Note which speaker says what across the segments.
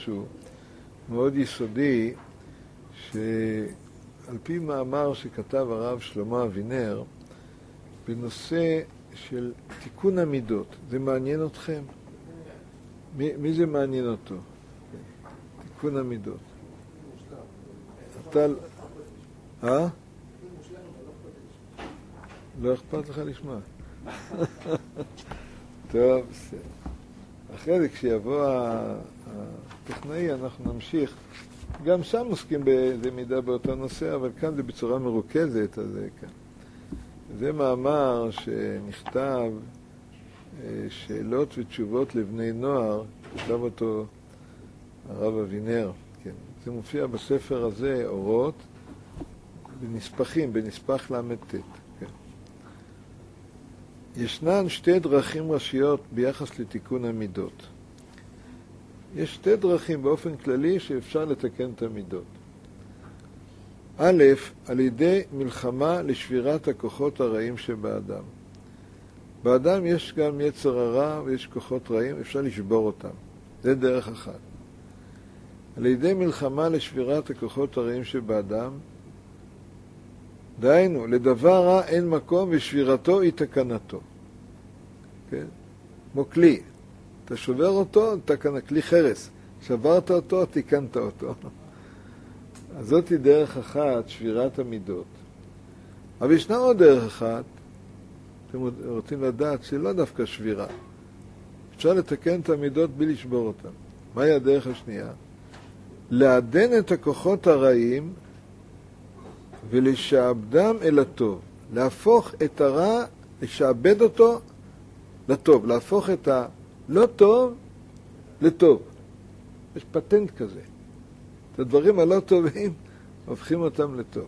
Speaker 1: משהו מאוד יסודי, שעל פי מאמר שכתב הרב שלמה אבינר, בנושא של תיקון המידות. זה מעניין אתכם? מי זה מעניין אותו? תיקון המידות. אתה... לא אכפת לך לשמוע. טוב, בסדר. אחרי זה כשיבוא הטכנאי אנחנו נמשיך. גם שם עוסקים באיזה מידה באותו נושא, אבל כאן זה בצורה מרוכזת. אז כאן. זה מאמר שנכתב שאלות ותשובות לבני נוער, כתב אותו הרב אבינר. כן. זה מופיע בספר הזה, אורות, בנספחים, בנספח ל"ט. כן. ישנן שתי דרכים ראשיות ביחס לתיקון המידות. יש שתי דרכים באופן כללי שאפשר לתקן את המידות. א', על ידי מלחמה לשבירת הכוחות הרעים שבאדם. באדם יש גם יצר הרע ויש כוחות רעים, אפשר לשבור אותם. זה דרך אחת. על ידי מלחמה לשבירת הכוחות הרעים שבאדם, דהיינו, לדבר רע אין מקום ושבירתו היא תקנתו. כן? כמו כלי. אתה שובר אותו, תקנה, כלי חרס. שברת אותו, תיקנת אותו. אז זאת היא דרך אחת, שבירת המידות. אבל ישנה עוד דרך אחת, אתם רוצים לדעת שלא דווקא שבירה. אפשר לתקן את המידות בלי לשבור אותן. מהי הדרך השנייה? לעדן את הכוחות הרעים ולשעבדם אל הטוב. להפוך את הרע, לשעבד אותו לטוב. להפוך את הלא טוב לטוב. יש פטנט כזה. את הדברים הלא טובים, הופכים אותם לטוב.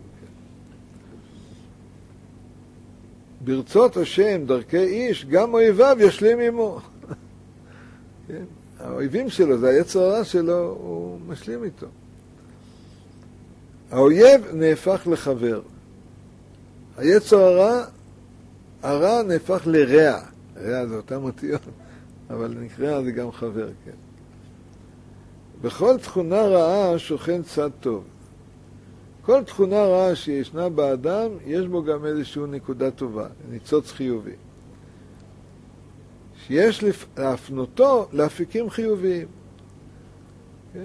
Speaker 1: ברצות השם, דרכי איש, גם אויביו ישלים עמו. כן? האויבים שלו, זה היצר הרע שלו, הוא משלים איתו. האויב נהפך לחבר. היצר הרע נהפך לרע. רע זה אותם אותיות, אבל נקרא זה גם חבר, כן. בכל תכונה רעה שוכן צד טוב. כל תכונה רעה שישנה באדם, יש בו גם איזושהי נקודה טובה, ניצוץ חיובי. שיש להפנותו לאפיקים חיוביים. כן?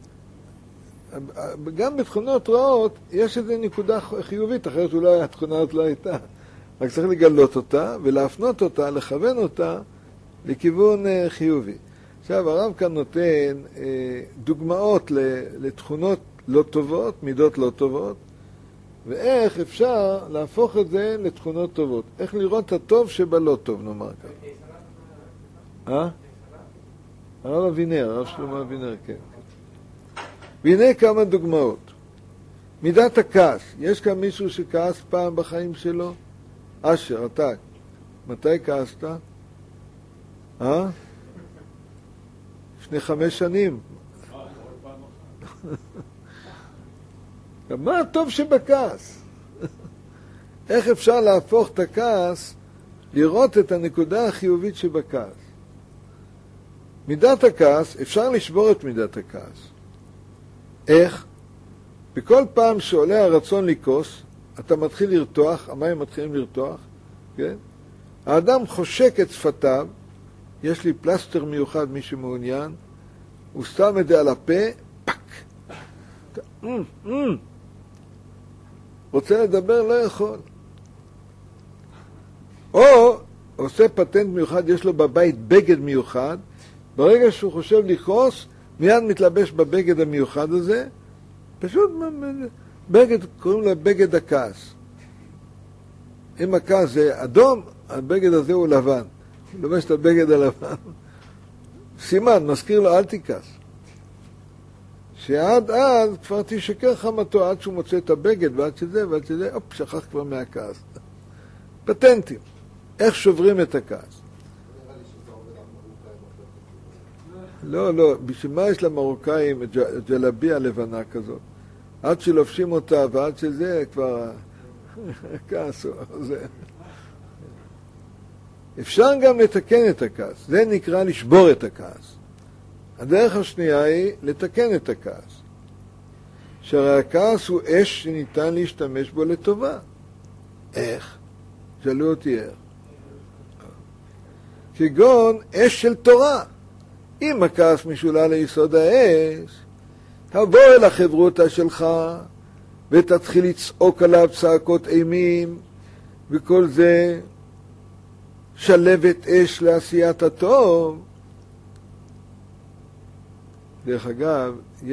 Speaker 1: גם בתכונות רעות יש איזו נקודה חיובית, אחרת אולי התכונה הזאת לא הייתה. רק צריך לגלות אותה ולהפנות אותה, לכוון אותה לכיוון חיובי. עכשיו הרב כאן נותן דוגמאות לתכונות לא טובות, מידות לא טובות, ואיך אפשר להפוך את זה לתכונות טובות. איך לראות את הטוב שבלא טוב, נאמר ככה. הרב אבינר, הרב שלמה אבינר, כן. והנה כמה דוגמאות. מידת הכעס. יש כאן מישהו שכעס פעם בחיים שלו? אשר, אתה. מתי כעסת? לפני 5 שנים. מה הטוב שבכעס? איך אפשר להפוך את הכעס, לראות את הנקודה החיובית שבכעס? מידת הכעס, אפשר לשבור את מידת הכעס. איך? בכל פעם שעולה הרצון לכעוס, אתה מתחיל לרתוח, המים מתחילים לרתוח, כן? האדם חושק את שפתיו, יש לי פלסטר מיוחד, מי שמעוניין, הוא שם את זה על הפה, פק. רוצה לדבר, לא יכול. או עושה פטנט מיוחד, יש לו בבית בגד מיוחד, ברגע שהוא חושב לכעוס, מיד מתלבש בבגד המיוחד הזה, פשוט בגד, קוראים לו בגד הכעס. אם הכעס זה אדום, הבגד הזה הוא לבן. הוא לובש את הבגד הלבן. סימן, מזכיר לו, אל תכעס. שעד אז כבר תשקר חמתו, עד שהוא מוצא את הבגד, ועד שזה, אופ, שכח כבר מהכעס. פטנטים. איך שוברים את הכעס? לא, בשביל מה יש למרוקאים ג'לביה לבנה כזאת? עד שלובשים אותה ועד שזה כבר הכעס זה. אפשר גם לתקן את הכעס, זה נקרא לשבור את הכעס. הדרך השנייה היא לתקן את הכעס. שהרי הכעס הוא אש שניתן להשתמש בו לטובה. איך? שאלו אותי איך. כגון אש של תורה. אם הכעס משולל ליסוד האש, תבוא אל החברותה שלך ותתחיל לצעוק עליו צעקות אימים, וכל זה שלבת אש לעשיית הטוב. דרך אגב,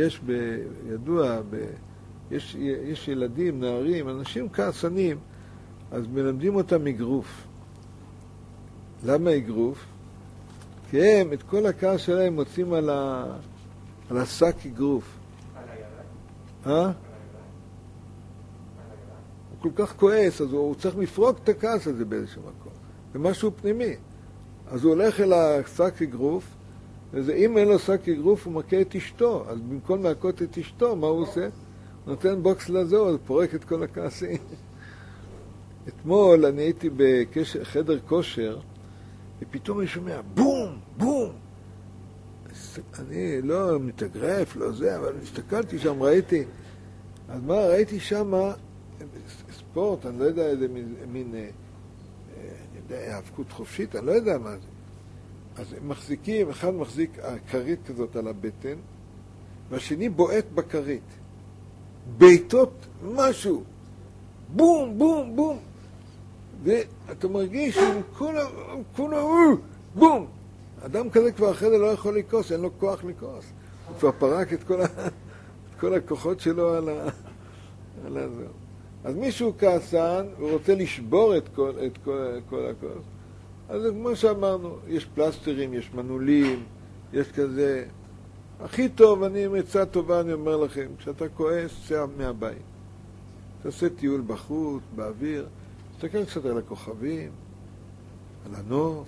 Speaker 1: יש ילדים, נערים, אנשים כעסנים, אז מלמדים אותם אגרוף. למה אגרוף? כי הם את כל הכעס שלהם מוצאים על השק אגרוף. על הידיים? הוא כל כך כועס, אז הוא צריך לפרוק את הכעס הזה באיזשהו מקום. זה משהו פנימי. אז הוא הולך אל השק אגרוף, ואם אין לו שק אגרוף, הוא מכה את אשתו. אז במקום להכות את אשתו, מה הוא עושה? הוא נותן בוקס לזו, אז פורק את כל הכעסים. אתמול אני הייתי בחדר כושר, ופתאום אני שומע בום, בום. אני לא מתאגרף, לא זה, אבל הסתכלתי שם, ראיתי. אז מה, ראיתי שם ספורט, אני לא יודע איזה מין, אני יודע, האבקות חופשית, אני לא יודע מה זה. אז הם מחזיקים, אחד מחזיק כרית כזאת על הבטן, והשני בועט בכרית. בעיטות משהו. בום, בום, בום. ואתה מרגיש עם כל בום. אדם כזה כבר אחרי זה לא יכול לקוס, אין לו כוח לקוס. הוא כבר פרק את כל הכוחות שלו על זה. אז מישהו כעסן, הוא רוצה לשבור את כל הכוס. אז כמו שאמרנו, יש פלסטרים, יש מנעולים, יש כזה. הכי טוב, אני עם עצה טובה, אני אומר לכם, כשאתה כועס, צא מהבית. תעשה טיול בחוץ, באוויר, תסתכל קצת על הכוכבים, על הנוף.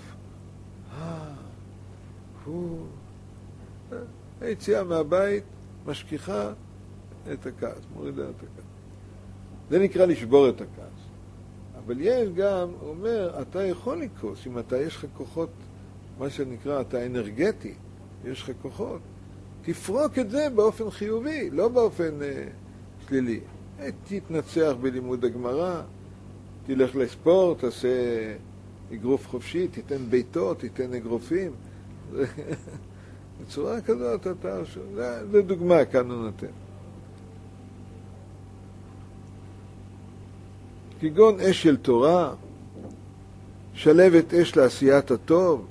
Speaker 1: היציאה מהבית משכיחה את הכעס, מורידה את הכעס. זה נקרא לשבור את הכעס. אבל יש גם, הוא אומר, אתה יכול לקרוס, אם אתה יש לך כוחות, מה שנקרא, אתה אנרגטי, יש לך כוחות, תפרוק את זה באופן חיובי, לא באופן שלילי. תתנצח בלימוד הגמרא, תלך לספורט, תעשה אגרוף חופשי, תיתן ביתות, תיתן אגרופים. בצורה כזאת, זה דוגמה, כאן הוא נותן. כגון אש של תורה, שלבת אש לעשיית הטוב.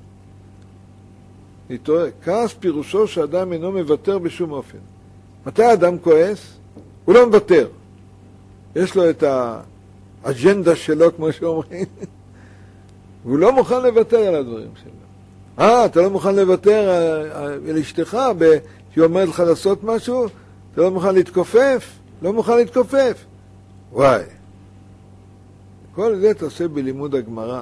Speaker 1: כעס פירושו שאדם אינו מוותר בשום אופן. מתי האדם כועס? הוא לא מוותר. יש לו את האג'נדה שלו, כמו שאומרים. הוא לא מוכן לוותר על הדברים שלו. אתה לא מוכן לוותר על אשתך, שהיא אומרת לך לעשות משהו? אתה לא מוכן להתכופף? לא מוכן להתכופף. וואי. כל זה תעשה בלימוד הגמרא.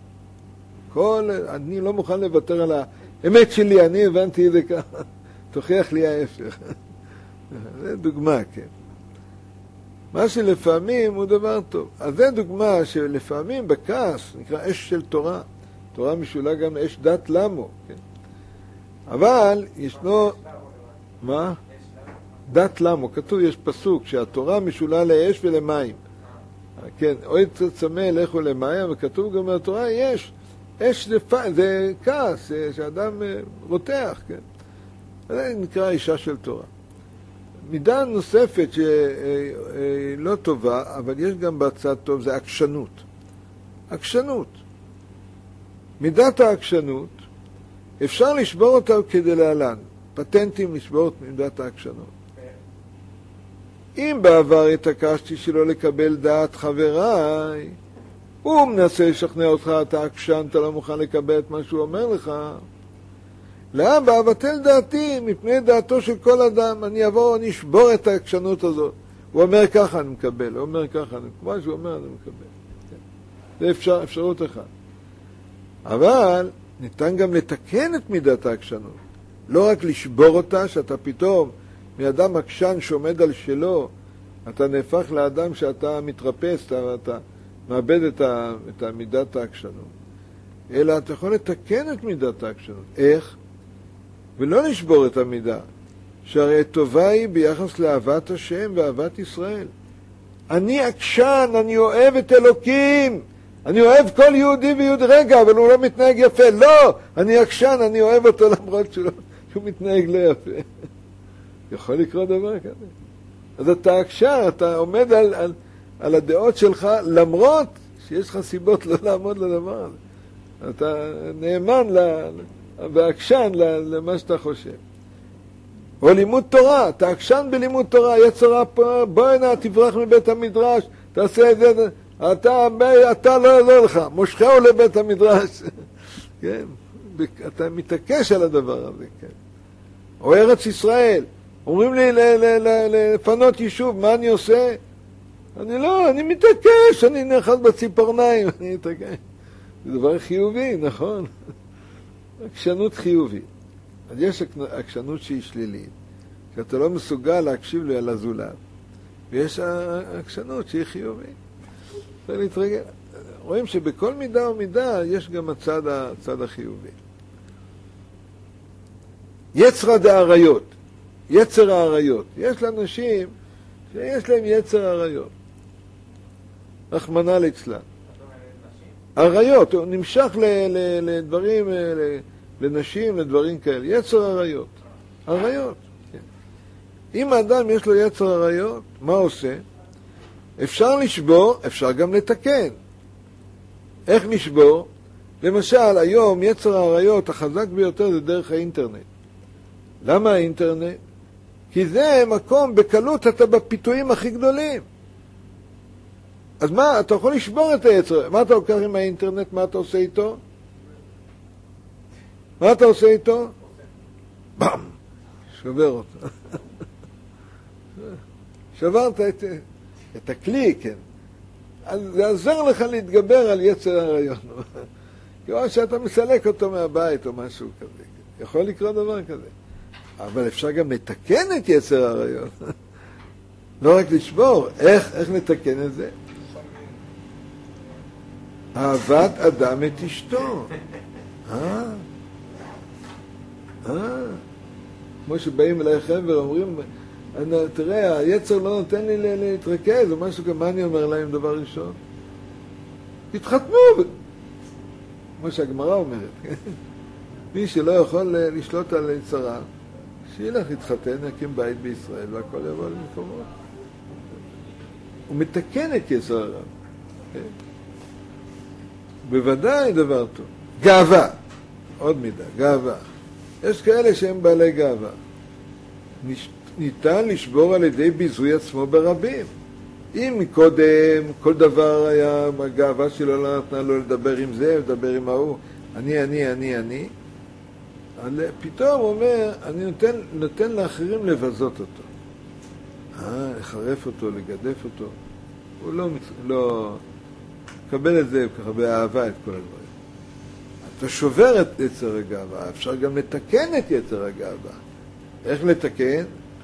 Speaker 1: אני לא מוכן לוותר על האמת שלי, אני הבנתי את זה ככה. תוכיח לי ההפך. זה דוגמה, כן. מה שלפעמים הוא דבר טוב. אז זה דוגמה שלפעמים בכעס נקרא אש של תורה. תורה משולה גם לאש דת למו. כן? אבל ישנו... מה? דת למו. כתוב, יש פסוק שהתורה משולה לאש ולמים. כן, אוי צמא לכו למים, וכתוב גם בתורה יש. אש זה כעס, שאדם רותח, כן. זה נקרא אישה של תורה. מידה נוספת שהיא לא טובה, אבל יש גם בצד טוב, זה עקשנות. עקשנות. מידת העקשנות, אפשר לשבור אותה כדי להלן. פטנטים לשבור את מידת העקשנות. אם בעבר התעקשתי שלא לקבל דעת חבריי, הוא מנסה לשכנע אותך, אתה עקשן, אתה לא מוכן לקבל את מה שהוא אומר לך. להבא, אבטל דעתי מפני דעתו של כל אדם, אני אבוא, אני אשבור את העקשנות הזאת. הוא אומר ככה, אני מקבל, הוא אומר ככה, כמו שהוא אומר, אני מקבל. זה אפשרות אחת. אבל ניתן גם לתקן את מידת העקשנות. לא רק לשבור אותה, שאתה פתאום, מאדם עקשן שעומד על שלו, אתה נהפך לאדם שאתה מתרפס, אתה מאבד את מידת העקשנות. אלא אתה יכול לתקן את מידת העקשנות. איך? ולא לשבור את המידה, שהרי טובה היא ביחס לאהבת השם ואהבת ישראל. אני עקשן, אני אוהב את אלוקים, אני אוהב כל יהודי ויהודי, רגע, אבל הוא לא מתנהג יפה. לא, אני עקשן, אני אוהב אותו למרות שהוא מתנהג לא יפה. יכול לקרות דבר כזה. אז אתה עקשן, אתה עומד על הדעות שלך, למרות שיש לך סיבות לא לעמוד לדבר הזה. אתה נאמן ועקשן למה שאתה חושב. או לימוד תורה, אתה עקשן בלימוד תורה, יצרה פה, בוא הנה, תברח מבית המדרש, תעשה את זה, אתה לא יעזור לך, מושכהו לבית המדרש. כן, אתה מתעקש על הדבר הזה, כן. או ארץ ישראל, אומרים לי לפנות יישוב, מה אני עושה? אני מתעקש, אני נאחז בציפורניים, אני מתעקש. זה דבר חיובי, נכון? עקשנות חיובית. אז יש עקשנות שהיא שלילית, שאתה לא מסוגל להקשיב לי על הזולת, ויש עקשנות שהיא חיובית. צריך להתרגל. רואים שבכל מידה ומידה יש גם הצד החיובי. יצר דאריות, יצר האריות. יש לאנשים שיש להם יצר האריות. רחמנא ליצלן. אריות, הוא נמשך לדברים, לנשים, לדברים כאלה. יצר אריות. אריות. כן. אם האדם יש לו יצר אריות, מה עושה? אפשר לשבור, אפשר גם לתקן. איך לשבור? למשל, היום יצר האריות החזק ביותר זה דרך האינטרנט. למה האינטרנט? כי זה מקום, בקלות אתה בפיתויים הכי גדולים. אז מה, אתה יכול לשבור את היצר. מה אתה לוקח עם האינטרנט? מה אתה עושה איתו? מה אתה עושה איתו? בם! שובר אותו. שברת את הכלי, כן. אז זה עזר לך להתגבר על יצר הרעיון. כמו שאתה מסלק אותו מהבית או משהו כזה. יכול לקרות דבר כזה. אבל אפשר גם לתקן את יצר הרעיון. לא רק לשבור. איך לתקן את זה? אהבת אדם את אשתו. כמו שבאים אליי חבר, אומרים, תראה, היצר לא נותן לי להתרכז, או משהו כמה אני אומר להם דבר ראשון? תתחתנו! כמו שהגמרא אומרת. מי שלא יכול לשלוט על יצרה, שילך להתחתן, יקים בית בישראל, והכל יבוא למקומות. הוא מתקן את יצר הרע. בוודאי דבר טוב. גאווה. עוד מידה, גאווה. יש כאלה שהם בעלי גאווה. ניתן לשבור על ידי ביזוי עצמו ברבים. אם מקודם כל דבר היה, הגאווה שלו לא נתנה לו לדבר עם זה, לדבר עם ההוא, אני, פתאום הוא אומר, אני נותן לאחרים לבזות אותו. לחרף אותו, לגדף אותו. הוא לא מקבל את זה ככה באהבה את כל הדברים. אתה שובר את יצר הגאווה, אפשר גם לתקן את יצר הגאווה. איך לתקן?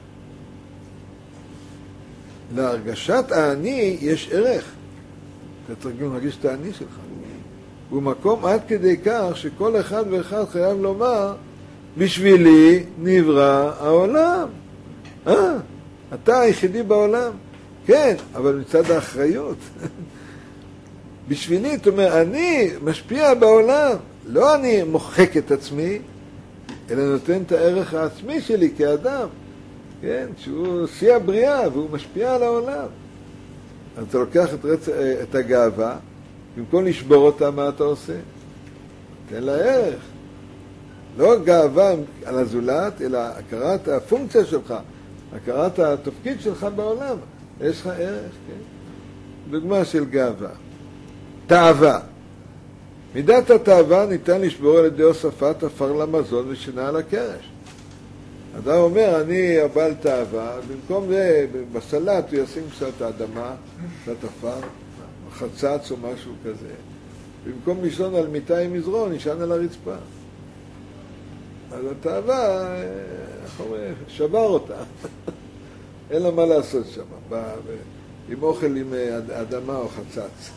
Speaker 1: להרגשת האני יש ערך. אתה צריך גם להרגיש את האני שלך. הוא מקום עד כדי כך שכל אחד ואחד חייב לומר, בשבילי נברא העולם. אתה היחידי בעולם. כן, אבל מצד האחריות. בשבילי, זאת אומרת, אני משפיע בעולם. לא אני מוחק את עצמי, אלא נותן את הערך העצמי שלי כאדם. כן, שהוא שיא הבריאה והוא משפיע על העולם. אז אתה לוקח את הגאווה, במקום לשבור אותה, מה אתה עושה? תן לה ערך. לא גאווה על הזולת, אלא הכרת הפונקציה שלך, הכרת התפקיד שלך בעולם. יש לך ערך, כן? דוגמה של גאווה. תאווה. מידת התאווה ניתן לשבור על ידי הוספת עפר למזון ושינה על הקרש. אדם אומר, אני הבעל תאווה, במקום זה, בסלט הוא ישים קצת האדמה, קצת עפר, חצץ או משהו כזה. במקום לישון על מיטה עם מזרון, נשען על הרצפה. אז התאווה, איך אומרים, שבר אותה. אין לה מה לעשות שם, עם אוכל עם אדמה או חצץ.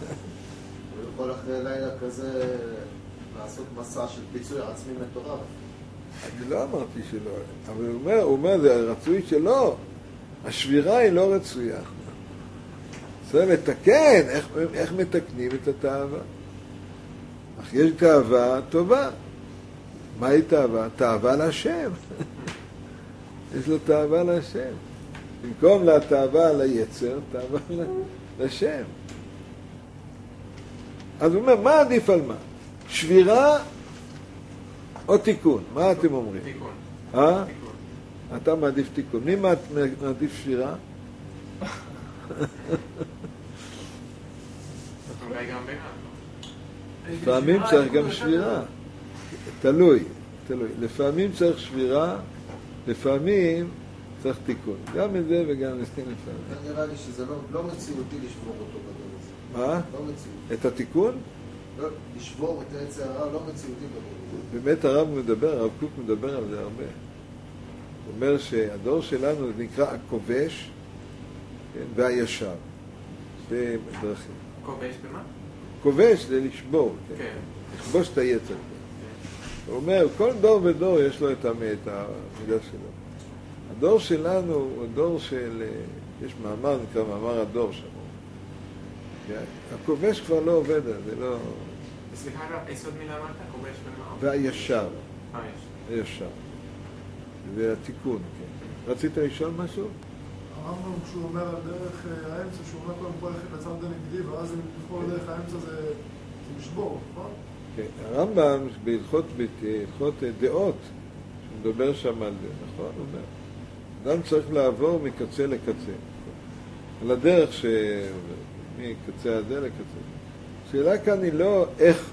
Speaker 2: הוא יכול אחרי לילה כזה לעשות מסע של פיצוי עצמי מטורף.
Speaker 1: אני לא אמרתי שלא, אבל הוא אומר, זה רצוי שלא. השבירה היא לא רצויה. צריך לתקן, איך מתקנים את התאווה? אך יש תאווה טובה. מהי תאווה? תאווה להשם. יש לו תאווה להשם. במקום לתאווה ליצר, תאווה להשם. אז הוא אומר, מה עדיף על מה? שבירה או תיקון? מה אתם אומרים?
Speaker 2: תיקון.
Speaker 1: תיקון. אתה מעדיף תיקון. מי מעדיף שבירה?
Speaker 2: אולי גם בינה.
Speaker 1: לפעמים צריך גם שבירה. תלוי. לפעמים צריך שבירה, לפעמים צריך תיקון. גם את זה וגם את זה לפעמים.
Speaker 3: נראה לי שזה לא מציאותי לשבור אותו בדור הזה.
Speaker 1: מה?
Speaker 3: לא מציאותי.
Speaker 1: את התיקון?
Speaker 3: לא, לשבור את העץ הרע לא מציאותי בדור הזה.
Speaker 1: באמת הרב קוק מדבר על זה הרבה. הוא אומר שהדור שלנו נקרא הכובש והישר. זה דרכים.
Speaker 2: כובש במה?
Speaker 1: כובש זה לשבור,
Speaker 2: כן.
Speaker 1: לכבוש את היצר. הוא אומר, כל דור ודור יש לו את המידה שלו. הדור שלנו הוא דור של, יש מאמר נקרא מאמר הדור שם. הכובש כבר לא עובד, זה לא...
Speaker 2: סליחה, איזה עוד מילה אמרת? כובש במה?
Speaker 1: והישר.
Speaker 2: יש.
Speaker 1: הישר. והתיקון, כן. רצית לשאול משהו?
Speaker 4: הרמב"ם כשהוא אומר על דרך האמצע, שהוא אומר קודם כל ללכת לצד הנגדי, ואז אם לבחור דרך האמצע זה לשבור, נכון?
Speaker 1: כן, הרמב"ם בהלכות דעות, שהוא מדבר שם על זה, נכון? הוא אומר, אדם צריך לעבור מקצה לקצה. על הדרך מקצה הזה לקצה. השאלה כאן היא לא איך,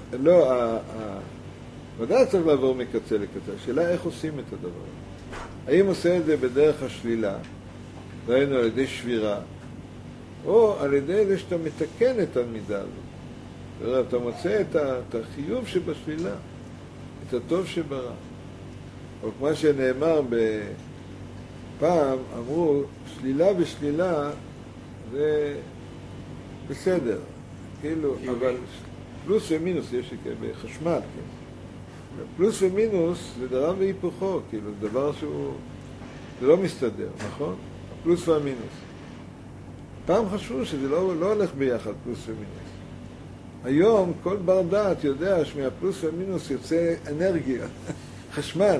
Speaker 1: ודאי צריך לעבור מקצה לקצה. השאלה איך עושים את הדבר. האם עושה את זה בדרך השלילה, דהיינו על ידי שבירה, או על ידי זה שאתה מתקן את המידה הזאת. אתה מוצא את החיוב שבשלילה, את הטוב שברע. או כמו שנאמר פעם, אמרו, שלילה ושלילה זה בסדר, כאילו, אבל פלוס ומינוס יש בחשמל, כן. פלוס ומינוס זה דבר והיפוכו, כאילו, זה דבר שהוא, זה לא מסתדר, נכון? פלוס והמינוס. פעם חשבו שזה לא הולך ביחד, פלוס ומינוס. היום כל בר דעת יודע שמהפלוס והמינוס יוצא אנרגיה, חשמל.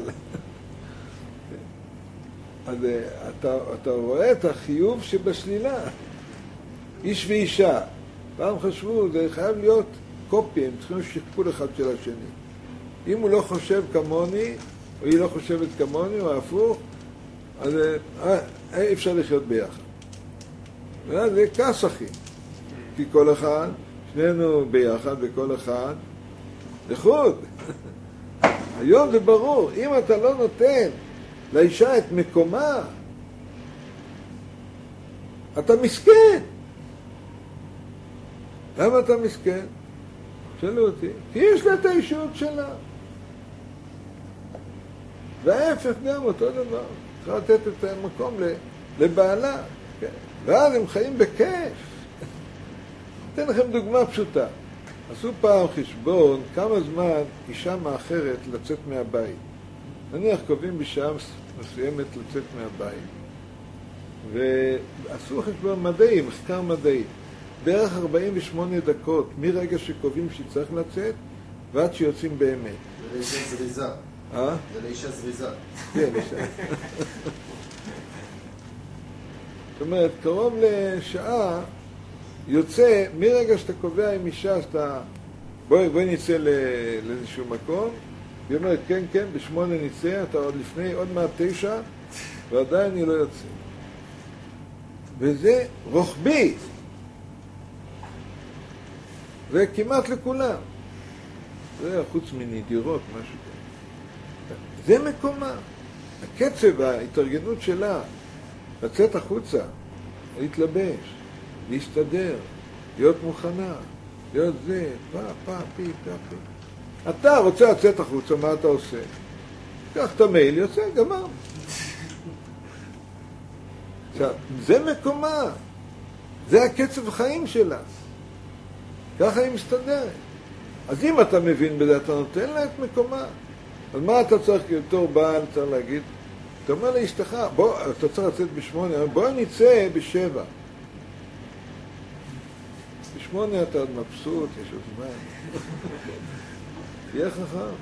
Speaker 1: אז אתה רואה את החיוב שבשלילה. איש ואישה. פעם חשבו, זה חייב להיות קופי, הם צריכים שכפול אחד של השני. אם הוא לא חושב כמוני, או היא לא חושבת כמוני, או הפוך, אז אי אפשר לחיות ביחד. זה כעס אחי. כי כל אחד, שנינו ביחד וכל אחד לחוד. היום זה ברור, אם אתה לא נותן לאישה את מקומה, אתה מסכן. למה אתה מסכן? שאלו אותי. כי יש לה את האישות שלה. וההפך גם אותו דבר. צריך לתת את המקום לבעלה. כן. ואז הם חיים בכיף. אתן לכם דוגמה פשוטה. עשו פעם חשבון כמה זמן אישה מאחרת לצאת מהבית. נניח קובעים בשעה מסוימת לצאת מהבית. ועשו חשבון מדעי, מחקר מדעי. בערך 48 דקות מרגע שקובעים שצריך לצאת ועד שיוצאים באמת.
Speaker 3: זה לאישה זריזה. זה לאישה זריזה.
Speaker 1: כן, אישה. זאת אומרת, קרוב לשעה יוצא, מרגע שאתה קובע עם אישה שאתה... בואי נצא לאיזשהו מקום, היא אומרת, כן, כן, ב8 נצא, אתה עוד לפני, עוד מעט 9, ועדיין אני לא יוצא. וזה רוחבי. זה כמעט לכולם. זה חוץ מנדירות, משהו כזה. זה מקומה. הקצב, ההתארגנות שלה, לצאת החוצה, להתלבש, להסתדר, להיות מוכנה, להיות זה, פי. אתה רוצה לצאת החוצה, מה אתה עושה? קח את המייל, יוצא, גמר. עכשיו, זה מקומה. זה הקצב החיים שלה. ככה היא מסתדרת. אז אם אתה מבין בזה, אתה נותן לה את מקומה. אז מה אתה צריך בתור בעל, צריך להגיד? אתה אומר לאשתך, בוא, אתה צריך לצאת ב8, בוא נצא ב7. ב8 אתה עוד מבסוט, יש עוד זמן. תהיה חכם.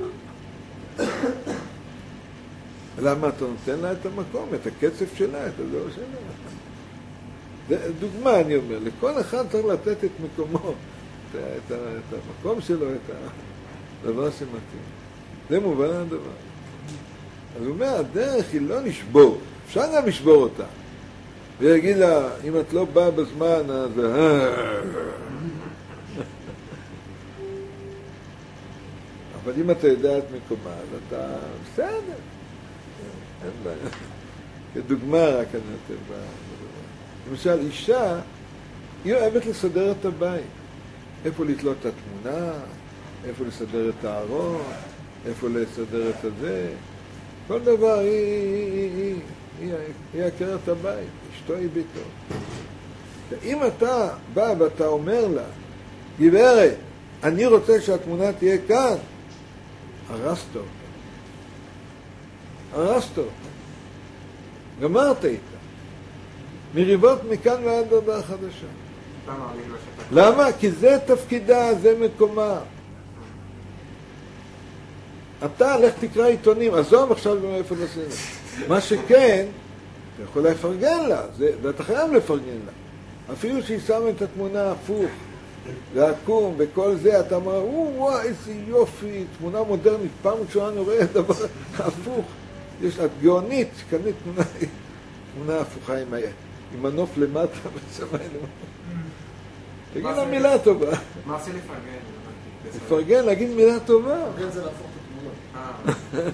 Speaker 1: למה אתה נותן לה את המקום, את הקצף שלה, את הדור שלה? זה דוגמה, אני אומר, לכל אחד צריך לתת את מקומו, את המקום שלו, את הדבר שמתאים. זה מובן הדבר. אז הוא אומר, הדרך היא לא לשבור, אפשר גם לשבור אותה. ויגיד לה, אם את לא באה בזמן, אז... אבל אם אתה יודע את מקומה, אז אתה... בסדר. אין בעיה. כדוגמה רק אני נותן בה. למשל, אישה, היא אוהבת לסדר את הבית. איפה לתלות את התמונה, איפה לסדר את הארון, איפה לסדר את הזה. כל דבר היא עקרת הבית, אשתו היא ביתו. אם אתה בא ואתה אומר לה, גברת, אני רוצה שהתמונה תהיה כאן, הרסת אותה. הרסת אותה. גמרת איתה. מריבות מכאן ועד הודעה חדשה. למה? כי זה תפקידה, זה מקומה. אתה לך תקרא עיתונים, עזוב עכשיו איפה נשים. מה שכן, אתה יכול לפרגן לה, ואתה חייב לפרגן לה. אפילו שהיא שמה את התמונה הפוך, ועקום, וכל זה, אתה אומר, וואי, איזה יופי, תמונה מודרנית, פעם ראשונה אני רואה דבר הפוך. יש לה גאונית, קנית תמונה הפוכה עם מנוף למטה ושמיים למטה. תגיד לה מילה טובה.
Speaker 2: מה עושה לפרגן?
Speaker 1: לפרגן, להגיד מילה טובה.
Speaker 3: לפרגן זה להפוך את התמונה.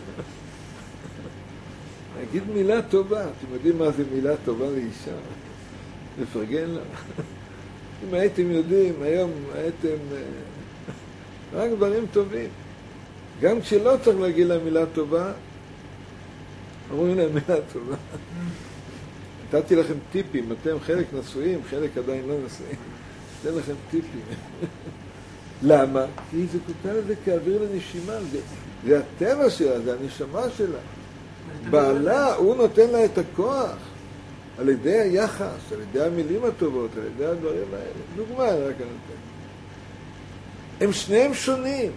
Speaker 1: להגיד מילה טובה. אתם יודעים מה זה מילה טובה לאישה? לפרגן לה. אם הייתם יודעים, היום הייתם רק דברים טובים. גם כשלא צריך להגיד לה מילה טובה, אומרים להם מילה טובה. נתתי לכם טיפים, אתם חלק נשואים, חלק עדיין לא נשואים. נתן לכם טיפים. למה? כי זה כותב לזה כאוויר לנשימה, זה הטבע שלה, זה הנשמה שלה. בעלה, הוא נותן לה את הכוח, על ידי היחס, על ידי המילים הטובות, על ידי הדברים האלה. דוגמה, רק אני נותן. הם שניהם שונים.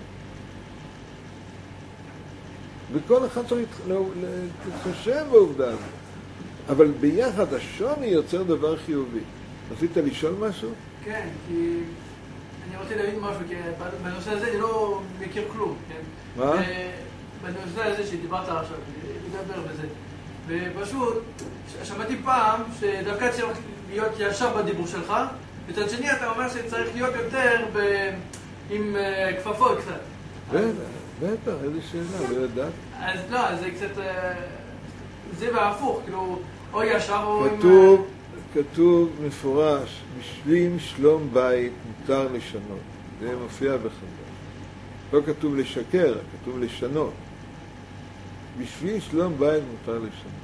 Speaker 1: וכל אחד צריך להתחשב בעובדה הזאת. אבל ביחד השוני יוצר דבר חיובי. רצית לשאול משהו?
Speaker 5: כן, כי אני רוצה להבין משהו, כי בנושא הזה אני לא מכיר כלום, כן?
Speaker 1: מה?
Speaker 5: בנושא הזה שדיברת עכשיו, לדבר בזה. ופשוט, שמעתי פעם שדווקא צריך להיות ישר בדיבור שלך, מצד שני אתה אומר שצריך להיות יותר עם כפפות קצת.
Speaker 1: בטח, איזה שאלה, לא יודעת.
Speaker 5: אז לא, זה קצת... זה בהפוך, כאילו, או ישר או עם...
Speaker 1: כתוב מפורש, בשביל שלום בית מותר לשנות. זה מופיע בחז"ל. לא כתוב לשקר, כתוב לשנות. בשביל שלום בית מותר לשנות.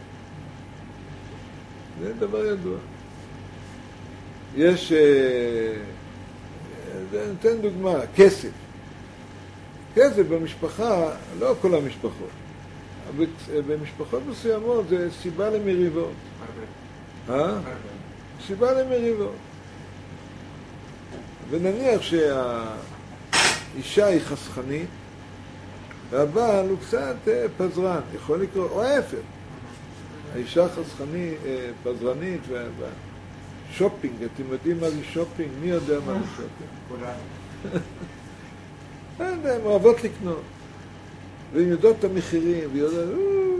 Speaker 1: זה דבר ידוע. יש... ניתן דוגמה, כסף. כסף במשפחה, לא כל המשפחות. במשפחות מסוימות זה סיבה למריבות. סיבה למריבות. ונניח שהאישה היא חסכנית, והבעל הוא קצת פזרן, יכול לקרוא, או ההפך. האישה חסכנית, פזרנית, והשופינג, אתם יודעים מה זה שופינג? מי יודע מה זה שופינג?
Speaker 2: כולנו.
Speaker 1: לא יודע, הן אוהבות לקנות. והן יודעות את המחירים, ויודעות,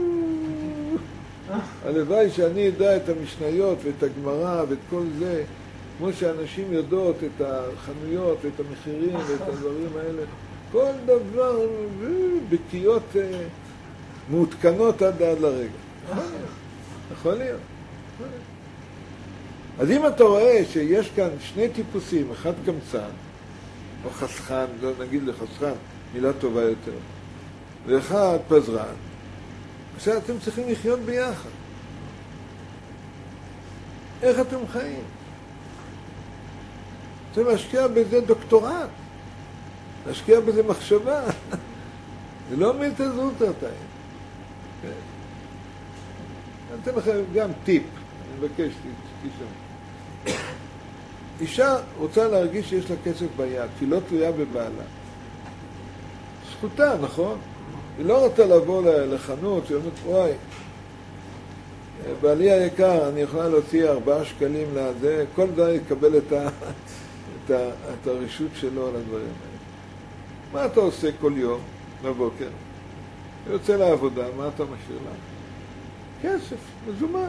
Speaker 1: הלוואי שאני יודע את המשניות ואת הגמרא ואת כל זה, כמו שאנשים יודעות את החנויות ואת המחירים ואת הדברים האלה. כל דבר בקיאות מעודכנות עד לרגע. יכול להיות. אז אם אתה רואה שיש כאן שני טיפוסים, אחד קמצן, או חסכן, לא נגיד לחסכן, מילה טובה יותר, ואחד פזרן, עכשיו אתם צריכים לחיות ביחד. איך אתם חיים? צריך להשקיע בזה דוקטורט, להשקיע בזה מחשבה. זה לא מילתא זוטרתא. כן. אני אתן לכם גם טיפ, אני מבקש, תשמעו. אישה רוצה להרגיש שיש לה כסף ביד, היא לא תלויה בבעלה. זכותה, נכון? היא לא רוצה לבוא לחנות, היא אומרת, וואי, בעלי היקר, אני יכולה להוציא 4 שקלים לזה, כל דבר יקבל את הרשות שלו על הדברים האלה. מה אתה עושה כל יום בבוקר? היא יוצא לעבודה, מה אתה משאיר לה? כסף, מזומן.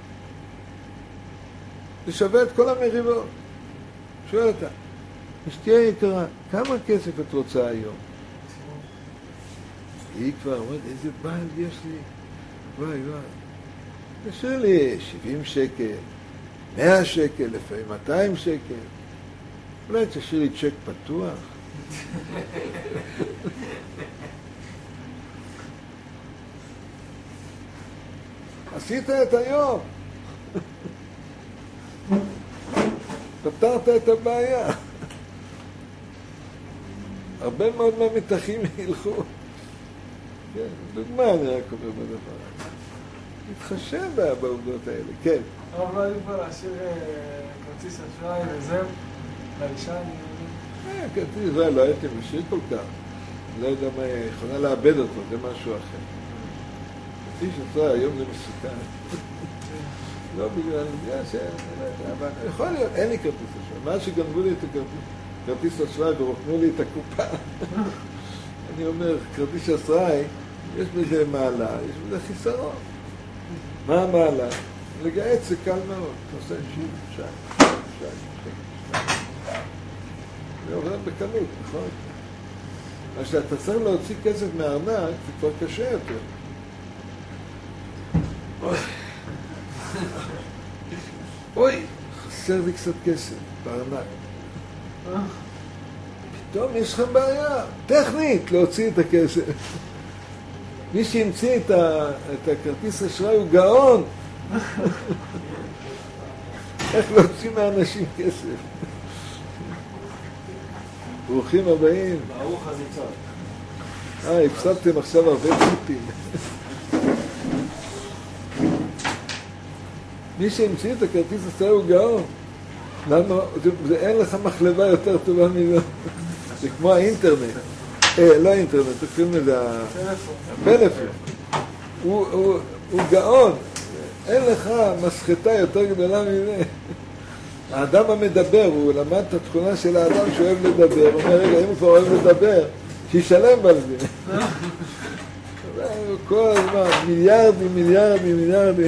Speaker 1: זה שווה את כל המריבות. שואל אותה, אשתי היקרה, כמה כסף את רוצה היום? היא כבר אומרת, איזה בעל יש לי? וואי. תשאיר לי 70 שקל, 100 שקל, לפעמים 200 שקל. אולי תשאיר לי צ'ק פתוח. עשית את היום. פתרת את הבעיה. הרבה מאוד מהמתחים ילכו. כן, דוגמה אני רק אומר בדבר. מתחשב בעובדות האלה, כן.
Speaker 4: הרב, לא היו כבר להשאיר כרטיס אשראי וזהו, לאישה אני...
Speaker 1: כרטיס אשראי לא הייתי משאיר כל כך. אני לא יודע מה היא יכולה לאבד אותו, זה משהו אחר. כרטיס אשראי היום זה מסוכן. לא בגלל ש... אבל יכול להיות, אין לי כרטיס אשראי. מה שגנבו לי את כרטיס אשראי ורוקנו לי את הקופה. אני אומר, כרטיס אשראי, יש בזה מעלה, יש בזה חיסרון. מה המעלה? לגייס זה קל מאוד. אתה עושה שי. זה עובר בקלות, נכון? אז שאתה צריך להוציא כסף מהארנק, זה כבר קשה יותר. אוי, חסר לי קצת כסף בארנק. פתאום יש לך בעיה, טכנית, להוציא את הכסף. מי שהמציא את הכרטיס אשראי הוא גאון. איך להוציא מהאנשים כסף? ברוכים הבאים.
Speaker 3: ברוך הניצב.
Speaker 1: הפסדתם עכשיו הרבה טיפים. מי שהמציא את הכרטיס אשראי הוא גאון. למה? אין לך מחלבה יותר טובה מזה. זה כמו האינטרנט. לא האינטרנט, תקראו לזה הפלאפון. הוא גאון. אין לך מסחטה יותר גדולה מזה. האדם המדבר, הוא למד את התכונה של האדם שאוהב לדבר. הוא אומר, רגע, אם הוא כבר אוהב לדבר, שישלם על זה. כל הזמן, מיליארדים.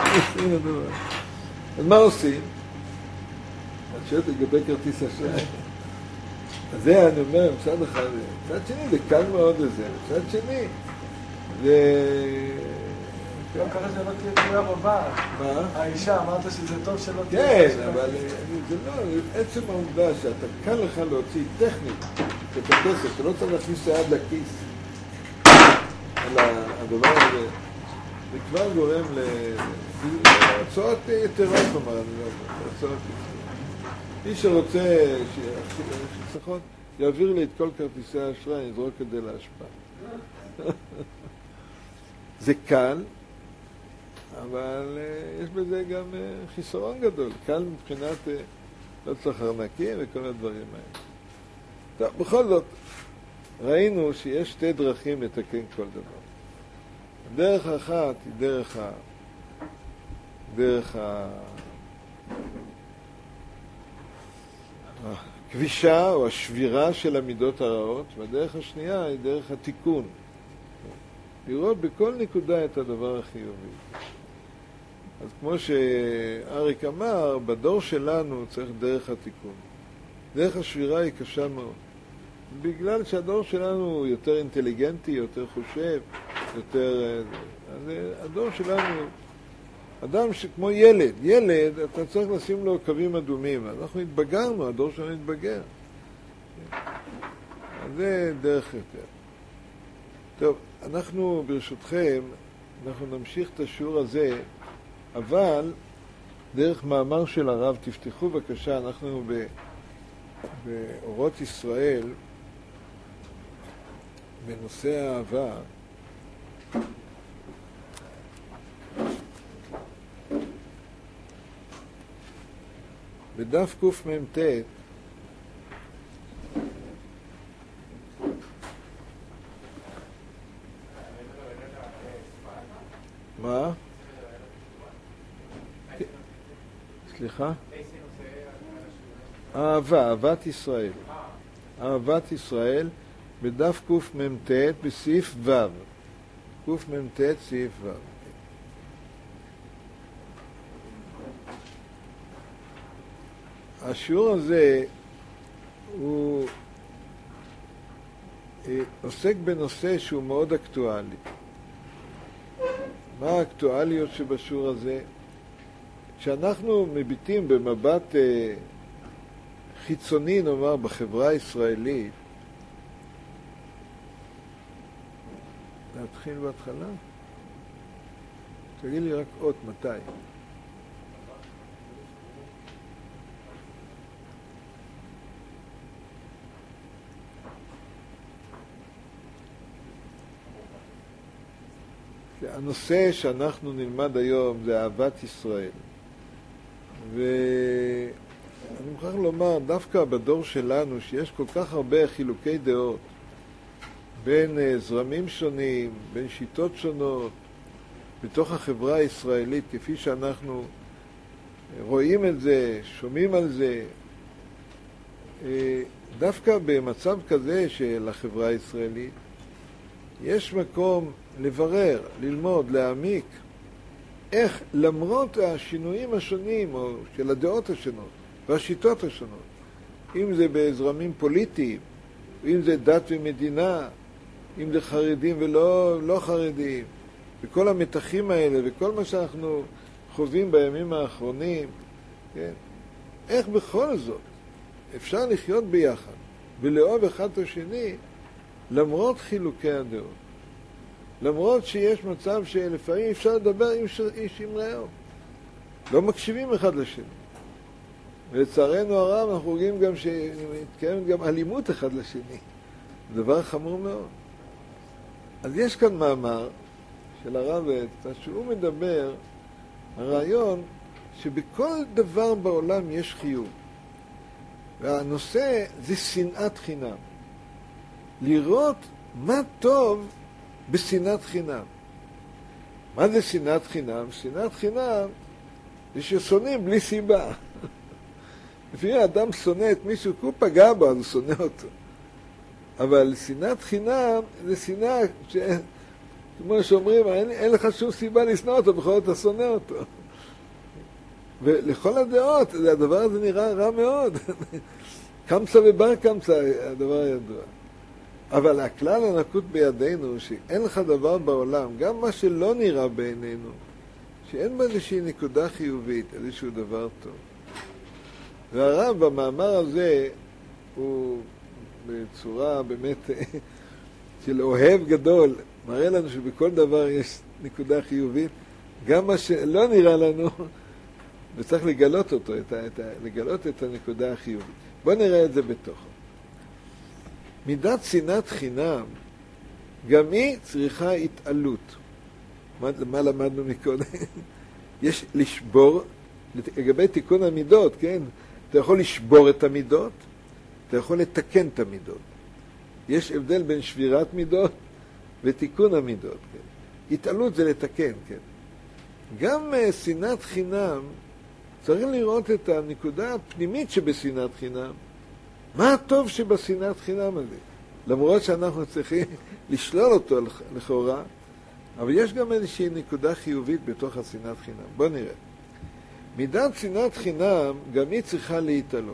Speaker 1: אז מה עושים? את שואלת לגבי כרטיס אשראי. אז זה אני אומר, מצד אחד, מצד שני זה קל מאוד לזה, מצד שני זה...
Speaker 4: לא ככה שלא תהיה תלויה בבעל.
Speaker 1: מה?
Speaker 4: האישה, אמרת שזה טוב שלא תהיה...
Speaker 1: כן, אבל זה לא, עצם העובדה שאתה קל לך להוציא טכנית את הכסף, אתה לא צריך להכניס היד לכיס על הדבר הזה, זה כבר גורם להוצאות יתרות, כלומר, אני לא יודע, להוצאות יתרות. מי שרוצה חיסכון, יעביר לי את כל כרטיסי האשראי, נזרוק את זה להשפעה. זה קל, אבל יש בזה גם חיסרון גדול. קל מבחינת לא צריך ארנקים וכל הדברים האלה. טוב, בכל זאת, ראינו שיש 2 דרכים לתקן כל דבר. הדרך האחת היא דרך הכבישה או השבירה של המידות הרעות, והדרך השנייה היא דרך התיקון. לראות בכל נקודה את הדבר החיובי. אז כמו שאריק אמר, בדור שלנו צריך דרך התיקון. דרך השבירה היא קשה מאוד. בגלל שהדור שלנו הוא יותר אינטליגנטי, יותר חושב, יותר... אז הדור שלנו, אדם כמו ילד, אתה צריך לשים לו קווים אדומים. אנחנו התבגרנו, הדור שלנו התבגר. אז זה דרך יותר. טוב, אנחנו ברשותכם, אנחנו נמשיך את השיעור הזה, אבל דרך מאמר של הרב, תפתחו בבקשה, אנחנו באורות ישראל, בנושא האהבה, בדף קמ"ט מה? סליחה? אהבת ישראל. אהבת ישראל בדף קמ"ט בסעיף ו'. קמ"ט סעיף ו'. השיעור הזה הוא עוסק בנושא שהוא מאוד אקטואלי. מה האקטואליות שבשיעור הזה? כשאנחנו מביטים במבט חיצוני, נאמר, בחברה הישראלית, להתחיל בהתחלה? תגיד לי רק עוד מתי. הנושא שאנחנו נלמד היום זה אהבת ישראל. ואני מוכרח לומר, דווקא בדור שלנו, שיש כל כך הרבה חילוקי דעות בין זרמים שונים, בין שיטות שונות, בתוך החברה הישראלית, כפי שאנחנו רואים את זה, שומעים על זה, דווקא במצב כזה של החברה הישראלית, יש מקום לברר, ללמוד, להעמיק, איך למרות השינויים השונים, או של הדעות השונות, והשיטות השונות, אם זה בזרמים פוליטיים, אם זה דת ומדינה, אם זה חרדים ולא חרדים, וכל המתחים האלה, וכל מה שאנחנו חווים בימים האחרונים, כן? איך בכל זאת אפשר לחיות ביחד, ולאהוב אחד את השני, למרות חילוקי הדעות. למרות שיש מצב שלפעמים אפשר לדבר עם איש עם רעהו. לא מקשיבים אחד לשני. ולצערנו הרב אנחנו רואים גם שמתקיימת גם אלימות אחד לשני. דבר חמור מאוד. אז יש כאן מאמר של הרב אצטה, שהוא מדבר, הרעיון שבכל דבר בעולם יש חיוב. והנושא זה שנאת חינם. לראות מה טוב בשנאת חינם. מה זה שנאת חינם? שנאת חינם זה ששונאים בלי סיבה. לפעמים האדם שונא את מישהו, כי הוא פגע בו, אז הוא שונא אותו. אבל שנאת חינם זה שנאה, כמו שאומרים, אין לך שום סיבה לשנוא אותו, בכל זאת אתה שונא אותו. ולכל הדעות, הדבר הזה נראה רע מאוד. קמצא ובר קמצא, הדבר הידוע. אבל הכלל הנקוט בידינו, שאין לך דבר בעולם, גם מה שלא נראה בעינינו, שאין בה איזושהי נקודה חיובית, איזשהו דבר טוב. והרב במאמר הזה, הוא בצורה באמת של אוהב גדול, מראה לנו שבכל דבר יש נקודה חיובית, גם מה שלא נראה לנו, וצריך לגלות אותו, לגלות את הנקודה החיובית. בואו נראה את זה בתוכו. מידת שנאת חינם, גם היא צריכה התעלות. מה למדנו מקודם? יש לשבור, לגבי תיקון המידות, כן? אתה יכול לשבור את המידות, אתה יכול לתקן את המידות. יש הבדל בין שבירת מידות ותיקון המידות, כן? התעלות זה לתקן, כן? גם שנאת חינם, צריך לראות את הנקודה הפנימית שבשנאת חינם, מה הטוב שבשנאת חינם הזה? למרות שאנחנו צריכים לשלול אותו לכאורה, אבל יש גם איזושהי נקודה חיובית בתוך השנאת חינם. בוא נראה. מידת שנאת חינם גם היא צריכה להתעלות.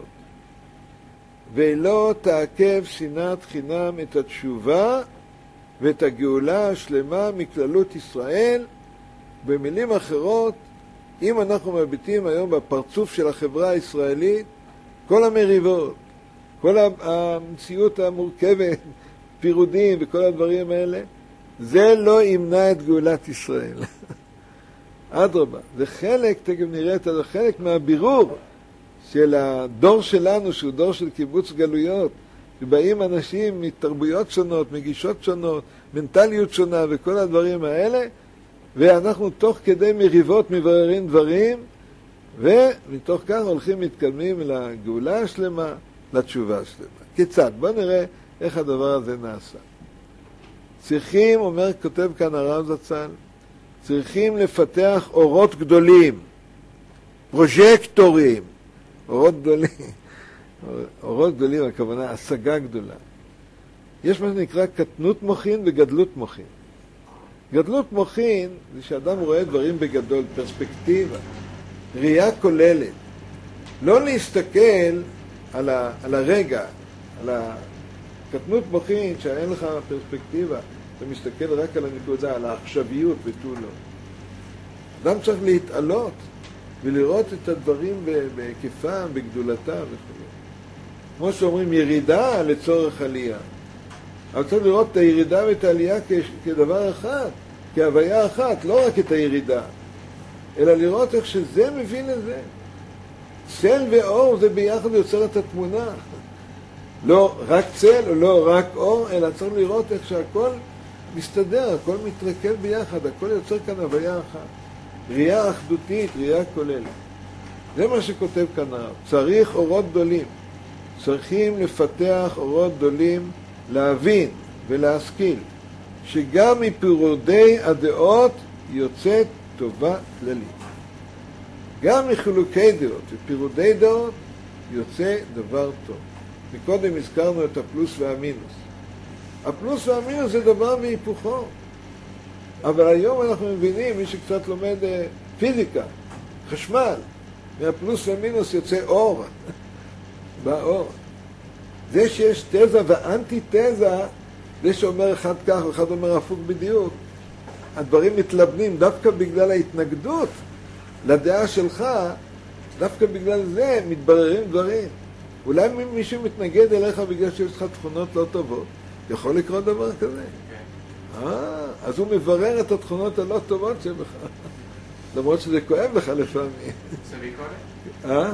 Speaker 1: ולא תעכב שנאת חינם את התשובה ואת הגאולה השלמה מכללות ישראל. במילים אחרות, אם אנחנו מביטים היום בפרצוף של החברה הישראלית, כל המריבות, כל המציאות המורכבת, פירודים וכל הדברים האלה, זה לא ימנע את גאולת ישראל. אדרבה, זה חלק, תכף נראה את זה, חלק מהבירור של הדור שלנו, שהוא דור של קיבוץ גלויות, שבאים אנשים מתרבויות שונות, מגישות שונות, מנטליות שונה וכל הדברים האלה, ואנחנו תוך כדי מריבות מבררים דברים, ומתוך כך הולכים מתקדמים לגאולה השלמה, לתשובה השלמה. כיצד? בואו נראה איך הדבר הזה נעשה. צריכים, כותב כאן הרב זצ"ל, צריכים לפתח אורות גדולים, פרוז'קטורים, אורות גדולים. אורות גדולים, הכוונה השגה גדולה. יש מה שנקרא קטנות מוחין וגדלות מוחין. גדלות מוחין זה שאדם רואה דברים בגדול, פרספקטיבה, ראייה כוללת. לא להסתכל על הרגע, על הקטנות מוחין שאין לך פרספקטיבה, אתה מסתכל רק על הנקודה, על העכשוויות ותו לא. אדם צריך להתעלות ולראות את הדברים בהיקפם, בגדולתם וכו'. כמו שאומרים, ירידה לצורך עלייה. אבל צריך לראות את הירידה ואת העלייה כדבר אחד, כהוויה אחת, לא רק את הירידה, אלא לראות איך שזה מביא לזה. צל ואור זה ביחד יוצר את התמונה. לא רק צל או לא רק אור, אלא צריך לראות איך שהכל מסתדר, הכל מתרכב ביחד, הכל יוצר כאן הוויה אחת. ראייה אחדותית, ראייה כוללת. זה מה שכותב כאן הרב. צריך אורות גדולים. צריכים לפתח אורות גדולים, להבין ולהשכיל, שגם מפירודי הדעות יוצאת טובה כללית. גם מחילוקי דעות ופירודי דעות יוצא דבר טוב. מקודם הזכרנו את הפלוס והמינוס. הפלוס והמינוס זה דבר בהיפוכו. אבל היום אנחנו מבינים, מי שקצת לומד פיזיקה, חשמל, מהפלוס והמינוס יוצא אור. באור. זה שיש תזה ואנטי-תזה, זה שאומר אחד כך ואחד אומר הפוך בדיוק, הדברים מתלבנים דווקא בגלל ההתנגדות לדעה שלך, דווקא בגלל זה מתבררים דברים. אולי מישהו מתנגד אליך בגלל שיש לך תכונות לא טובות, יכול לקרות דבר כזה. אז הוא מברר את התכונות הלא טובות שבך. למרות שזה כואב לך לפעמים.
Speaker 2: זה ביקורת?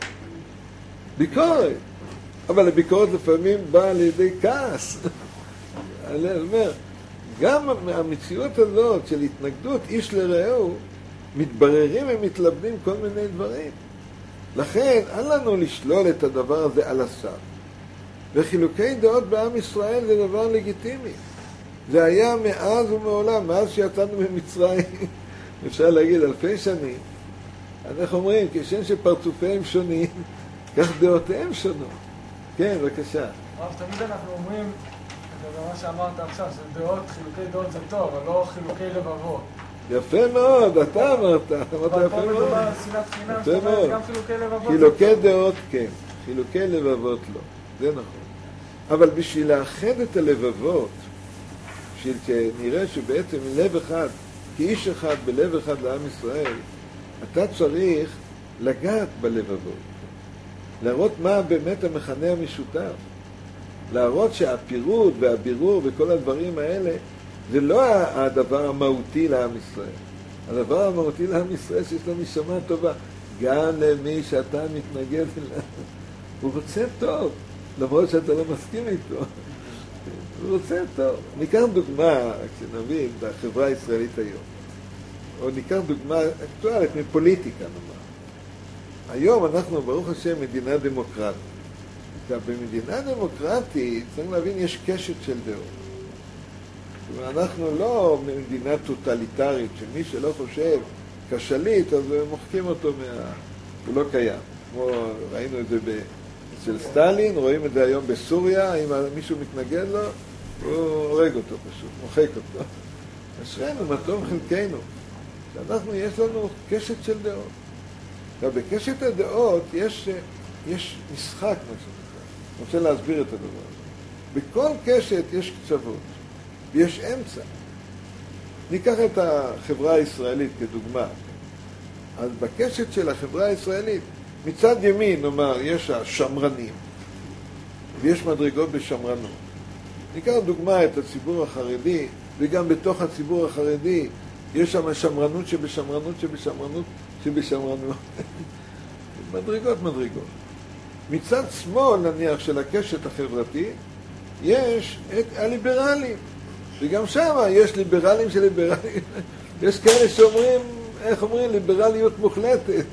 Speaker 1: ביקורת. אבל הביקורת לפעמים באה לידי כעס. אני אומר, גם המציאות הזאת של התנגדות איש לרעהו, מתבררים ומתלבנים כל מיני דברים. לכן, אין לנו לשלול את הדבר הזה על הסף. וחילוקי דעות בעם ישראל זה דבר לגיטימי. זה היה מאז ומעולם, מאז שיצאנו ממצרים, אפשר להגיד אלפי שנים. אנחנו אומרים, כשם שפרצופיהם שונים, כך דעותיהם שונות. כן, בבקשה.
Speaker 4: רב, תמיד אנחנו אומרים, זה מה שאמרת עכשיו, שדעות, חילוקי דעות זה טוב, אבל לא חילוקי לבבות.
Speaker 1: יפה מאוד, אתה אמרת יפה מאוד.
Speaker 4: אבל פה מדובר על שנאת חינם, זאת אומרת גם חילוקי לבבות.
Speaker 1: חילוקי דעות כן, חילוקי לבבות לא, זה נכון. אבל בשביל לאחד את הלבבות, בשביל שנראה שבעצם לב אחד, כאיש אחד בלב אחד לעם ישראל, אתה צריך לגעת בלבבות. להראות מה באמת המכנה המשותף. להראות שהפירוד והבירור וכל הדברים האלה, זה לא הדבר המהותי לעם ישראל. הדבר המהותי לעם ישראל שיש לו נשמה טובה. גם למי שאתה מתנגד אליו. הוא רוצה טוב, למרות שאתה לא מסכים איתו. הוא רוצה טוב. ניקח דוגמה, כשנבין, בחברה הישראלית היום. או ניקח דוגמה אקטואלית מפוליטיקה, נאמר. היום אנחנו, ברוך השם, מדינה דמוקרטית. במדינה דמוקרטית, צריך להבין, יש קשת של דעות. אנחנו לא מדינה טוטליטרית, שמי שלא חושב כשליט, אז מוחקים אותו הוא לא קיים. כמו ראינו את זה אצל סטלין, רואים את זה היום בסוריה, אם מישהו מתנגד לו, הוא הורג אותו פשוט, מוחק אותו. אשרינו, מה טוב חלקנו. שאנחנו, יש לנו קשת של דעות. עכשיו, בקשת הדעות יש משחק, מה שנקרא. אני רוצה להסביר את הדבר הזה. בכל קשת יש קצוות, ויש אמצע. ניקח את החברה הישראלית כדוגמה. אז בקשת של החברה הישראלית, מצד ימין, נאמר, יש השמרנים, ויש מדרגות בשמרנות. ניקח דוגמה את הציבור החרדי, וגם בתוך הציבור החרדי, יש שם שמרנות שבשמרנות שבשמרנות שבשמרנות. מדרגות. מצד שמאל, נניח, של הקשת החברתית, יש את הליברלים. וגם שם יש ליברלים של ליברלים. יש כאלה שאומרים, איך אומרים, ליברליות מוחלטת.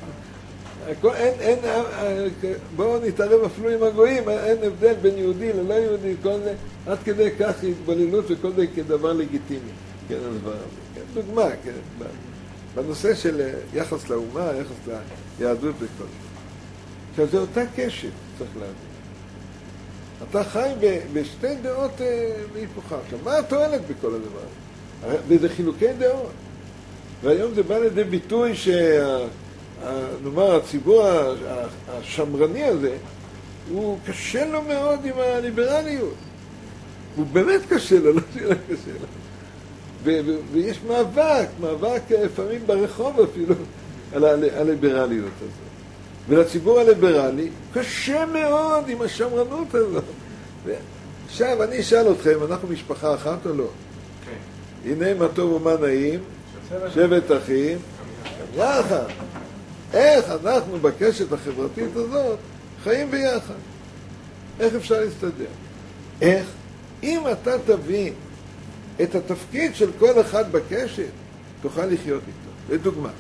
Speaker 1: בואו נתערב אפילו עם הגויים, אין הבדל בין יהודי ללא יהודי, כל זה, עד כדי כך התבוללות וכל זה כדבר לגיטימי. כן, הדבר הזה. כן, דוגמה, כן, בנושא של יחס לאומה, יחס ליהדות וכל זה. עכשיו, זו אותה קשת, צריך להבין. אתה חי בשתי דעות בהיפוכה. עכשיו, מה התועלת בכל הדבר הזה? וזה חילוקי דעות. והיום זה בא לידי ביטוי נאמר, הציבור השמרני הזה, הוא קשה לו מאוד עם הליברליות. הוא באמת קשה לו, לא שאלה קשה לו. ויש מאבק לפעמים ברחוב אפילו, על הליברליות הזאת. ולציבור הליברלי קשה מאוד עם השמרנות הזאת. עכשיו אני אשאל אתכם, אנחנו משפחה אחת או לא? כן. הנה מה טוב ומה נעים, שבט אחים, יחד. איך אנחנו בקשת החברתית הזאת חיים ביחד? איך אפשר להסתדר? איך? אם אתה תבין את התפקיד של כל אחד בקשת, תוכל לחיות איתו. לדוגמה,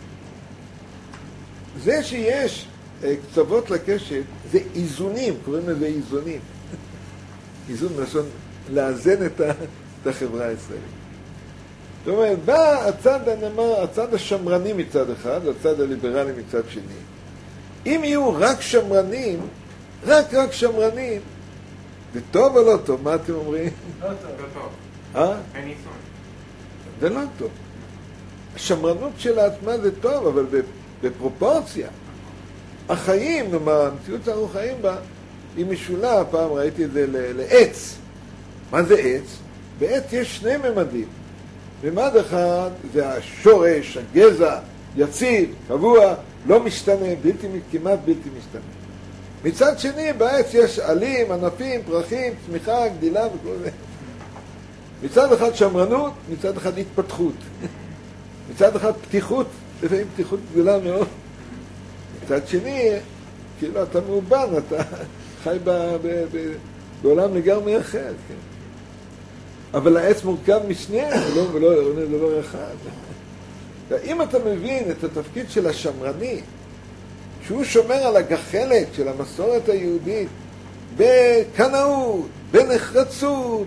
Speaker 1: זה שיש קצוות לקשת זה איזונים, קוראים לזה איזונים. איזון מלשון לאזן את החברה הישראלית. זאת אומרת, בא הצד השמרני מצד אחד, הצד הליברלי מצד שני. אם יהיו רק שמרנים, רק שמרנים, זה טוב או לא טוב? מה אתם אומרים?
Speaker 2: לא טוב. אין איזון.
Speaker 1: זה לא טוב. השמרנות של העצמה זה טוב, אבל בפרופורציה. החיים, המציאות שאנחנו חיים בה, היא משולה, פעם ראיתי את זה לעץ. מה זה עץ? בעץ יש שני ממדים. ממד אחד זה השורש, הגזע, יציב, קבוע, לא משתנה, כמעט בלתי משתנה. מצד שני, בעץ יש עלים, ענפים, פרחים, צמיחה, גדילה וכל זה. מצד אחד שמרנות, מצד אחד התפתחות. מצד אחד פתיחות, לפעמים פתיחות גדולה מאוד. מצד שני, כאילו אתה מאובן, אתה חי בעולם לגמרי אחר, כן. אבל העץ מורכב משני, זה לא אחד. אם אתה מבין את התפקיד של השמרני, שהוא שומר על הגחלת של המסורת היהודית, בקנאות, בנחרצות,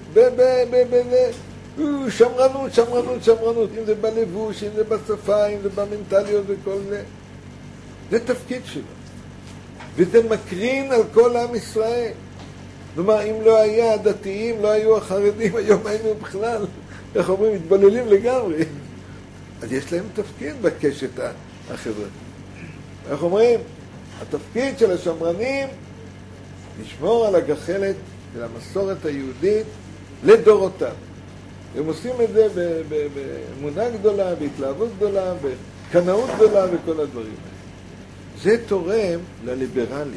Speaker 1: שמרנות, אם זה בלבוש, אם זה בשפה, אם זה במנטליות וכל זה. זה תפקיד שלו. וזה מקרין על כל עם ישראל. כלומר, אם לא היה הדתיים, לא היו החרדים, היום היינו בכלל, איך אומרים, מתבוללים לגמרי. אז יש להם תפקיד בקשת החברתית. איך אומרים? התפקיד של השמרנים, לשמור על הגחלת של המסורת היהודית לדורותיו. הם עושים את זה באמונה גדולה, בהתלהבות גדולה, בקנאות גדולה וכל הדברים האלה. זה תורם לליברלי.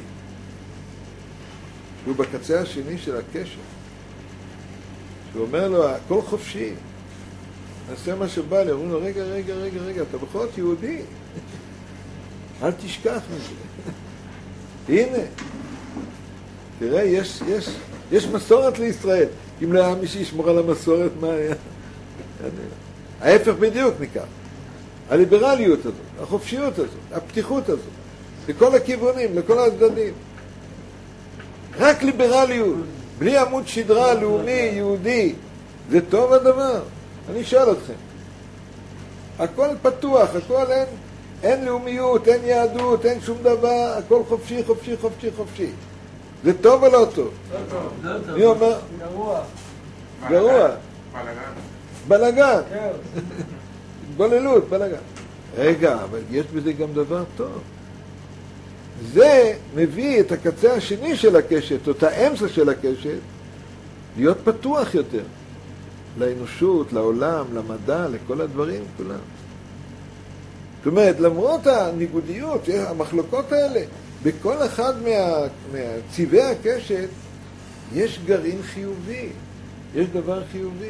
Speaker 1: הוא בקצה השני של הקשר. שהוא אומר לו, הכל חופשי. נעשה מה שבא לי, אומרים לו, רגע, אתה בכל זאת יהודי. אל תשכח מזה. הנה. תראה, יש מסורת לישראל. אם לא היה מי שישמור על המסורת, מה היה? ההפך בדיוק ניקח. הליברליות הזאת, החופשיות הזאת, הפתיחות הזאת, לכל הכיוונים, לכל הצדדים. רק ליברליות, בלי עמוד שדרה לאומי, יהודי, זה טוב הדבר? אני שואל אתכם. הכל פתוח, הכל אין לאומיות, אין יהדות, אין שום דבר, הכל חופשי. זה טוב או לא טוב?
Speaker 2: לא טוב.
Speaker 1: מי אומר? גרוע. בלגן. התבוללות, בלגן. רגע, אבל יש בזה גם דבר טוב. זה מביא את הקצה השני של הקשת, או את האמצע של הקשת, להיות פתוח יותר. לאנושות, לעולם, למדע, לכל הדברים, כולם. זאת אומרת, למרות הניגודיות, המחלוקות האלה, בכל אחד מהצבעי הקשת, יש גרעין חיובי. יש דבר חיובי.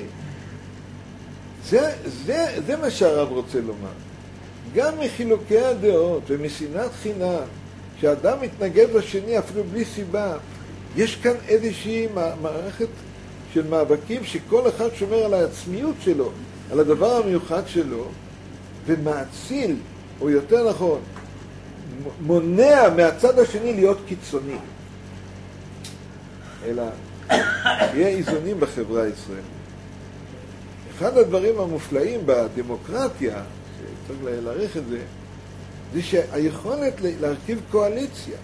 Speaker 1: זה מה שהרב רוצה לומר. גם מחילוקי הדעות ומשנאת חינם כשאדם מתנגד לשני אפילו בלי סיבה, יש כאן איזושהי מערכת של מאבקים שכל אחד שומר על העצמיות שלו, על הדבר המיוחד שלו, ומאציל, או יותר נכון, מונע מהצד השני להיות קיצוני. אלא יהיה איזונים בחברה הישראלית. אחד הדברים המופלאים בדמוקרטיה, שצריך להעריך את זה, זה שהיכולת להרכיב קואליציה.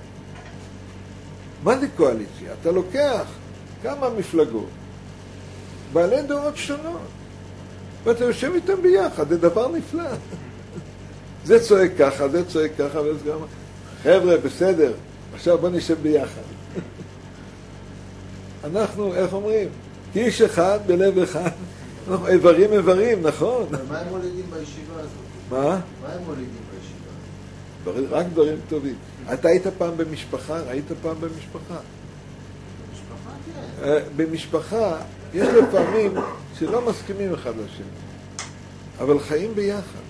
Speaker 1: מה זה קואליציה? אתה לוקח כמה מפלגות, בעלי דעות שונות, ואתה יושב איתם ביחד, זה דבר נפלא. זה צועק ככה, זה צועק ככה, וזה גם... חבר'ה, בסדר, עכשיו בוא נשב ביחד. אנחנו, איך אומרים? איש אחד בלב אחד, אנחנו איברים, נכון?
Speaker 3: מה הם מולידים בישיבה הזאת?
Speaker 1: מה?
Speaker 3: מה הם מולידים בישיבה?
Speaker 1: רק דברים טובים. אתה היית פעם במשפחה? ראית פעם במשפחה?
Speaker 3: במשפחה, כן.
Speaker 1: במשפחה יש לפעמים שלא מסכימים אחד לשני, אבל חיים ביחד.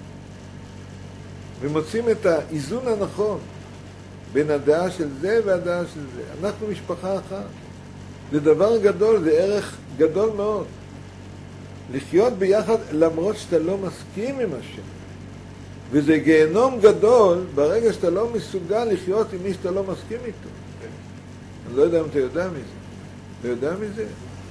Speaker 1: ומוצאים את האיזון הנכון בין הדעה של זה והדעה של זה. אנחנו משפחה אחת. זה דבר גדול, זה ערך גדול מאוד. לחיות ביחד למרות שאתה לא מסכים עם השני. וזה גיהנום גדול ברגע שאתה לא מסוגל לחיות עם מי שאתה לא מסכים איתו. אני לא יודע אם אתה יודע מזה. אתה יודע מזה?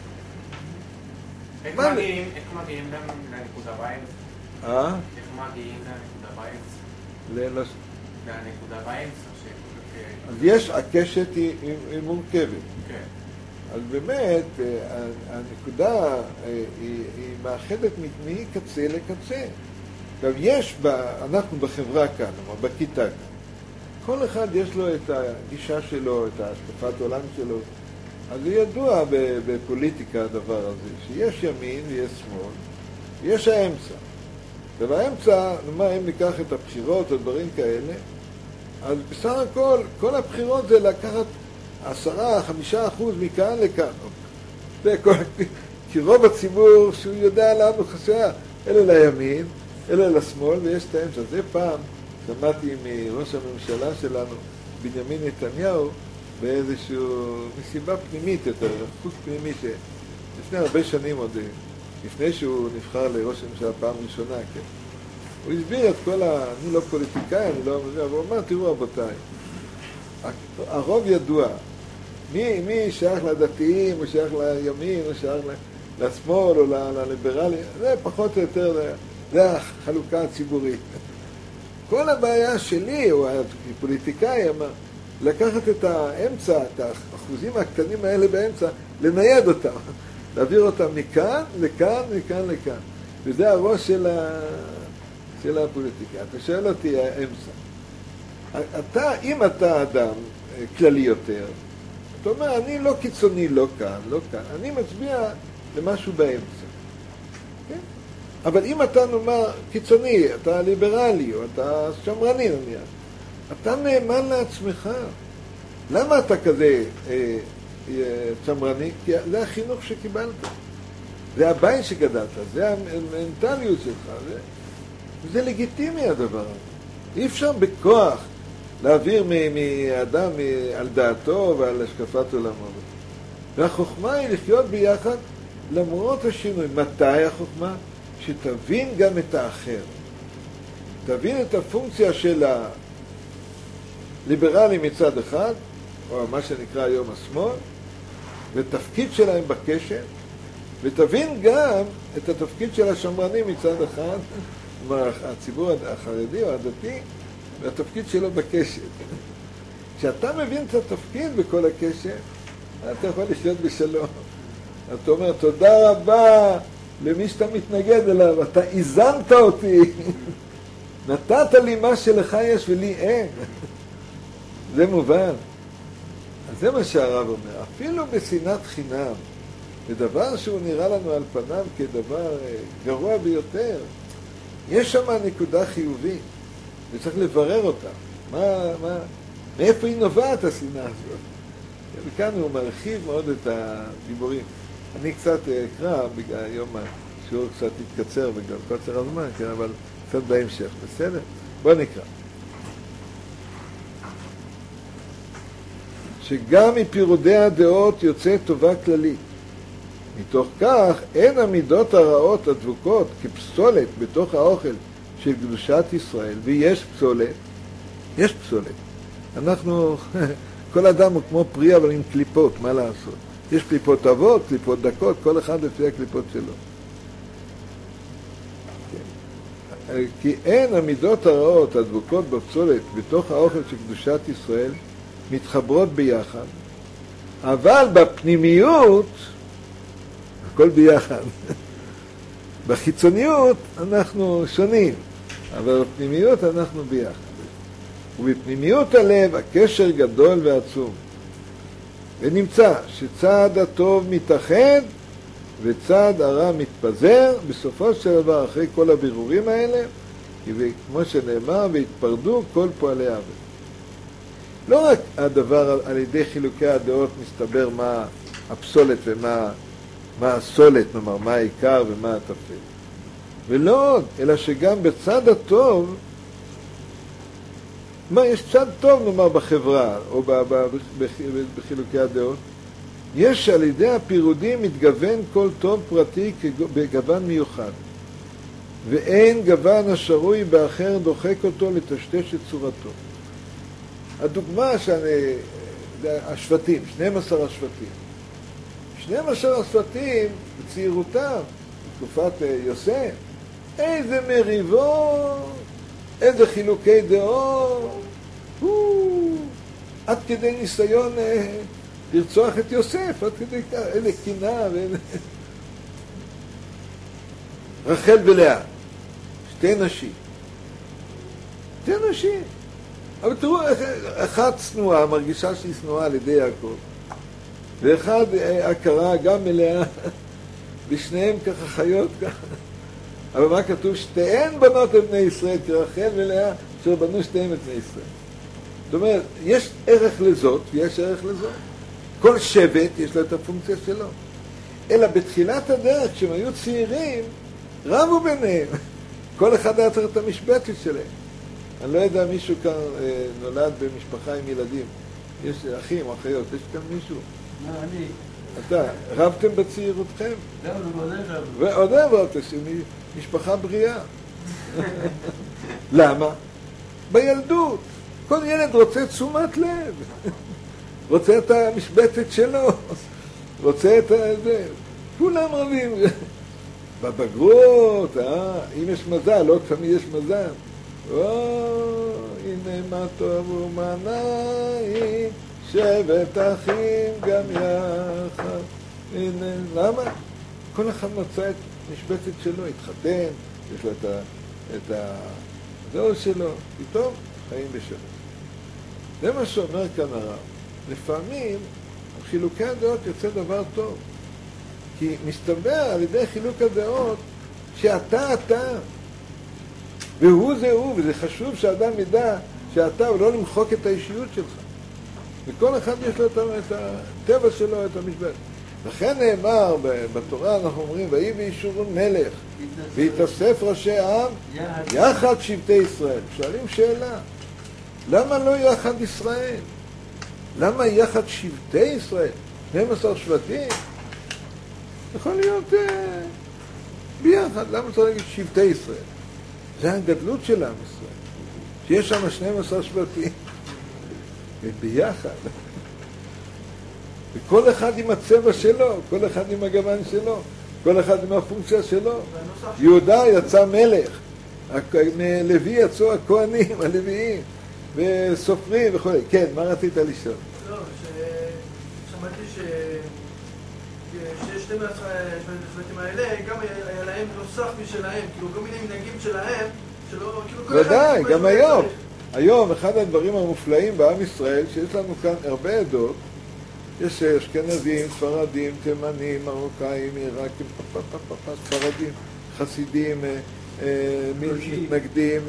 Speaker 2: איך מגיעים לנקודה באמצע? איך מגיעים לנקודה באמצע? לנקודה באמצע.
Speaker 1: אז יש, הקשת היא מורכבת.
Speaker 2: כן.
Speaker 1: אז באמת, הנקודה היא מאחדת מקצה לקצה. עכשיו, אנחנו בחברה כאן, בכיתה כאן. כל אחד יש לו את הגישה שלו, את השקפת עולם שלו. אז זה ידוע בפוליטיקה הדבר הזה, שיש ימין ויש שמאל, ויש האמצע. ובאמצע, אם ניקח את הבחירות או דברים כאלה, אז בסך הכל, כל הבחירות זה לקחת 10-5% מכאן לכאן. כי רוב הציבור שהוא יודע לאן הוא חסר, אלה לימין, אלה לשמאל, ויש את האמצע. זה פעם שמעתי מראש הממשלה שלנו, בנימין נתניהו, באיזושהי מסיבה פנימית יותר, חוץ פנימי שלפני הרבה שנים עוד, לפני שהוא נבחר לראש הממשלה פעם ראשונה, כן. הוא הסביר את כל אני לא פוליטיקאי, אני לא מבין, אבל הוא אמר, תראו רבותיי, הרוב ידוע, מי שייך לדתיים, או שייך לימין, או שייך לשמאל, או לליברלי, זה פחות או יותר, זה החלוקה הציבורית. כל הבעיה שלי, או הפוליטיקאי, אמר, לקחת את האמצע, את האחוזים הקטנים האלה באמצע, לנייד אותם, להעביר אותם מכאן, לכאן, מכאן, לכאן. וזה הראש של הפוליטיקה. אתה שואל אותי, האמצע. אם אתה אדם כללי יותר, אתה אומר, אני לא קיצוני, לא כאן, לא כאן. אני מצביע למשהו באמצע. כן? אבל אם אתה נאמר קיצוני, אתה ליברלי, או אתה שמרני נניח, אתה נאמן לעצמך. למה אתה כזה שמרני? כי זה החינוך שקיבלת. זה הבית שגדלת, זה המנטליות שלך. זה לגיטימי הדבר הזה. אי אפשר בכוח להעביר מאדם על דעתו ועל השקפת עולמו. והחוכמה היא לחיות ביחד למרות השינוי. מתי החוכמה? שתבין גם את האחר. תבין את הפונקציה של הליברלי מצד אחד, או מה שנקרא היום השמאל, ותפקיד שלהם בקשר, ותבין גם את התפקיד של השמרני מצד אחד, הציבור החרדי או הדתי, והתפקיד שלו בקשר. כשאתה מבין את התפקיד בכל הקשר, אתה יכול לחיות בשלום. אתה אומר, תודה רבה למי שאתה מתנגד אליו, אתה איזנת אותי, נתת לי מה שלך יש ולי אין. זה מובן. אז זה מה שהרב אומר, אפילו בשנאת חינם, בדבר שהוא נראה לנו על פניו כדבר גרוע ביותר, יש שם נקודה חיובית, וצריך לברר אותה. מאיפה היא נובעת השנאה הזאת? וכאן הוא מרחיב מאוד את הדיבורים. אני קצת אקרא, היום השיעור קצת יתקצר בגלל קוצר הזמן, כן, אבל קצת בהמשך, בסדר? בוא נקרא. שגם מפירודי הדעות יוצא טובה כללית. מתוך כך אין המידות הרעות הדבוקות כפסולת בתוך האוכל של קדושת ישראל, ויש פסולת, יש פסולת. אנחנו, כל אדם הוא כמו פרי אבל עם קליפות, מה לעשות? יש קליפות טובות, קליפות דקות, כל אחד לפי הקליפות שלו. כי אין המידות הרעות הדבוקות בפסולת בתוך האוכל של קדושת ישראל מתחברות ביחד, אבל בפנימיות הכל ביחד. בחיצוניות אנחנו שונים, אבל בפנימיות אנחנו ביחד. ובפנימיות הלב הקשר גדול ועצום. ונמצא שצד הטוב מתאחד וצד הרע מתפזר, בסופו של דבר אחרי כל הבירורים האלה, כמו שנאמר, והתפרדו כל פועלי עוול. לא רק הדבר על ידי חילוקי הדעות מסתבר מה הפסולת ומה הסולת, נאמר, מה העיקר ומה הטפל. ולא עוד, אלא שגם בצד הטוב, יש צד טוב, נאמר, בחברה, או בחילוקי הדעות, יש על ידי הפירודים מתגוון כל טוב פרטי בגוון מיוחד, ואין גוון השרוי באחר דוחק אותו לטשטש את צורתו. הדוגמה השבטים, 12 השבטים. 12 השבטים בצעירותם, בתקופת יוסף, איזה מריבות, איזה חילוקי דעות, עד כדי ניסיון לרצוח את יוסף, עד כדי כך, איזה קנאה ואיזה... רחל ולאה, שתי נשים. אבל תראו, אחת צנועה, מרגישה שהיא צנועה על ידי יעקב, ואחד הכרה גם מלאה, בשניהם ככה חיות ככה. אבל מה כתוב? שתיהן בנות את בני ישראל, כרחל ולאה, אשר בנו שתיהן את בני ישראל. זאת אומרת, יש ערך לזאת ויש ערך לזאת. כל שבט יש לו את הפונקציה שלו. אלא בתחילת הדרך, כשהם היו צעירים, רבו ביניהם. כל אחד היה צריך את המשבצת שלהם. אני לא יודע, מישהו כאן נולד במשפחה עם ילדים. יש אחים או אחיות, יש כאן מישהו?
Speaker 5: לא, אני.
Speaker 1: אתה, רבתם בצעירותכם?
Speaker 5: לא, עוד רבנו.
Speaker 1: ועוד רבתם, משפחה בריאה. למה? בילדות. כל ילד רוצה תשומת לב. רוצה את המשבצת שלו. רוצה את זה. כולם רבים. בבגרות, אם יש מזל, לא תמיד יש מזל. הנה מה טוב ומה נעים, שבט אחים גם יחד. הנה, למה? כל אחד מצא את משבצת שלו, התחתן, יש לו את הזהו שלו, פתאום חיים בשלום. זה מה שאומר כאן הרב. לפעמים חילוקי הדעות יוצא דבר טוב, כי מסתבר על ידי חילוק הדעות שאתה והוא זה הוא, וזה חשוב שאדם ידע שאתה, הוא לא למחוק את האישיות שלך. וכל אחד יש לו את הטבע שלו, את המשבצת. לכן נאמר בתורה, אנחנו אומרים, ויהי בישורון מלך, והתאסף ראשי העם יחד שבטי ישראל. שואלים שאלה, למה לא יחד ישראל? למה יחד שבטי ישראל? 12 שבטים? יכול להיות ביחד, למה צריך להגיד שבטי ישראל? זה הגדלות של עם ישראל, שיש שם 12 שבטים, וביחד. וכל אחד עם הצבע שלו, כל אחד עם הגוון שלו, כל אחד עם הפונקציה שלו. יהודה יצא מלך, מלוי יצאו הכהנים, הלוויים, וסופרים וכו'. כן, מה רצית לשאול?
Speaker 5: לא, שמעתי שיש 12 השבטים האלה, גם היה להם נוסח משלהם, כאילו כל מיני מנהגים שלהם, שלא, כאילו כל אחד...
Speaker 1: ודאי, גם היום. היום, אחד הדברים המופלאים בעם ישראל, שיש לנו כאן הרבה עדות, יש אשכנזים, ספרדים, תימנים, מרוקאים, עיראקים, ספרדים, חסידים, מתנגדים,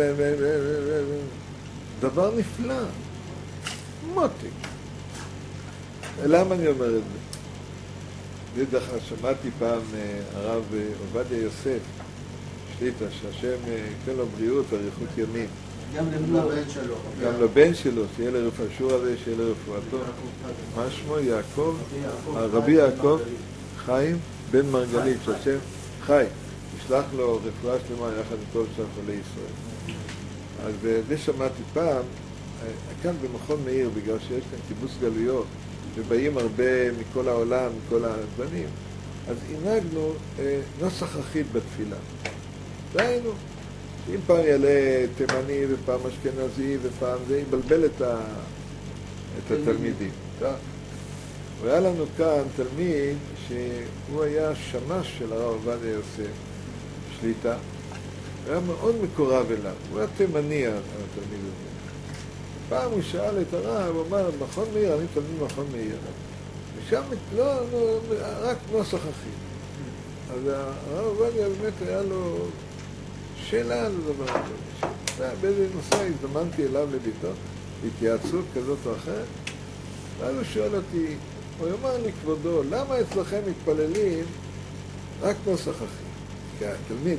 Speaker 1: דבר נפלא, מותי. למה אני אומר את זה? בטח שמעתי פעם הרב עובדיה יוסף, שליטה, שהשם ייתן לו בריאות ואריכות ימים.
Speaker 3: גם לבן שלו.
Speaker 1: גם לבן שלו, שיהיה לרפואשור הזה, שיהיה לרפואתו. מה שמו? יעקב? רבי יעקב חיים בן מרגלית, שהשם חי, ישלח לו רפואה שלמה יחד עם כל שאר חולי ישראל. אז זה שמעתי פעם, כאן במכון מאיר, בגלל שיש כאן קיבוץ גלויות, ובאים הרבה מכל העולם, מכל הזמנים, אז הנהגנו נוסח אחיד בתפילה. דהיינו, אם פעם יעלה תימני ופעם אשכנזי ופעם זה, יבלבל את התלמידים. והיה לנו כאן תלמיד שהוא היה שמש של הרב עובדיה יוסף, שליטה, הוא היה מאוד מקורב אליו, הוא היה תימני התלמיד הזה. פעם הוא שאל את הרב, הוא אמר, מכון מאיר, אני תלמיד מכון מאיר. ושם רק נוסח אחיד. אז הרב עובדיה באמת היה לו שאלה על הדבר הזה. באיזה נושא הזדמנתי אליו לביתו, התייעצות כזאת או אחרת, ואז הוא שואל אותי, הוא אמר לי, כבודו, למה אצלכם מתפללים רק נוסח אחיד? כן, תלמיד.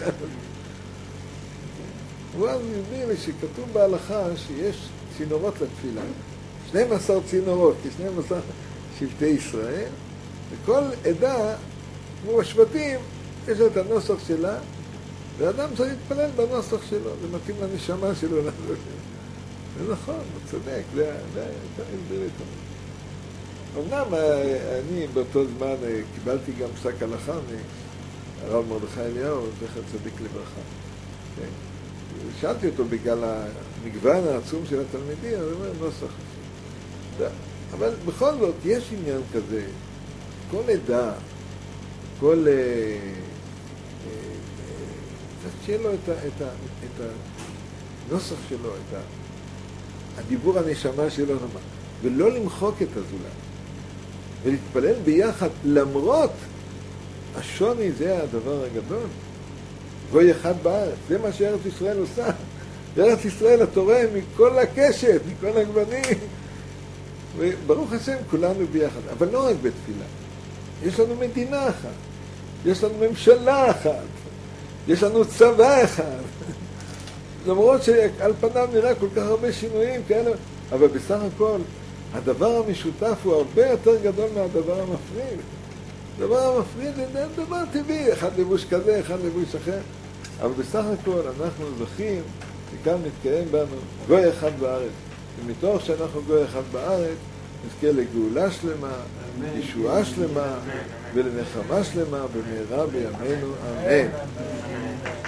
Speaker 1: הוא אז הסביר לי שכתוב בהלכה שיש צינורות לתפילה, 12 צינורות, כי 12 שבטי ישראל, וכל עדה, כמו השבטים, יש את הנוסח שלה, ואדם צריך להתפלל בנוסח שלו, זה מתאים לנשמה שלו. זה נכון, הוא צודק, זה הסביר לי תמיד. אמנם אני באותו זמן קיבלתי גם פסק הלכה מהרב מרדכי אליהו, זכר צדיק לברכה. שאלתי אותו בגלל המגוון העצום של התלמידים, אז הוא אומר נוסח. אבל בכל זאת, יש עניין כזה, כל עדה, כל... שיהיה לו את הנוסח שלו, את הדיבור הנשמה שלו, ולא למחוק את הזולת, ולהתפלל ביחד, למרות השוני, זה הדבר הגדול. גוי אחד בארץ, זה מה שארץ ישראל עושה. בארץ ישראל התורה מכל הקשת, מכל הגוונים. וברוך השם, כולנו ביחד. אבל לא רק בתפילה. יש לנו מדינה אחת. יש לנו ממשלה אחת. יש לנו צבא אחד. למרות שעל פניו נראה כל כך הרבה שינויים כאלה, אבל בסך הכל, הדבר המשותף הוא הרבה יותר גדול מהדבר המפריד. הדבר המפריד זה דבר טבעי, אחד לבוש כזה, אחד לבוש אחר. אבל בסך הכל אנחנו זוכים, וכאן מתקיים בנו גוי אחד בארץ. ומתוך שאנחנו גוי אחד בארץ, נזכה לגאולה שלמה, ישועה שלמה, ולנחמה שלמה במהרה בימינו. אמן.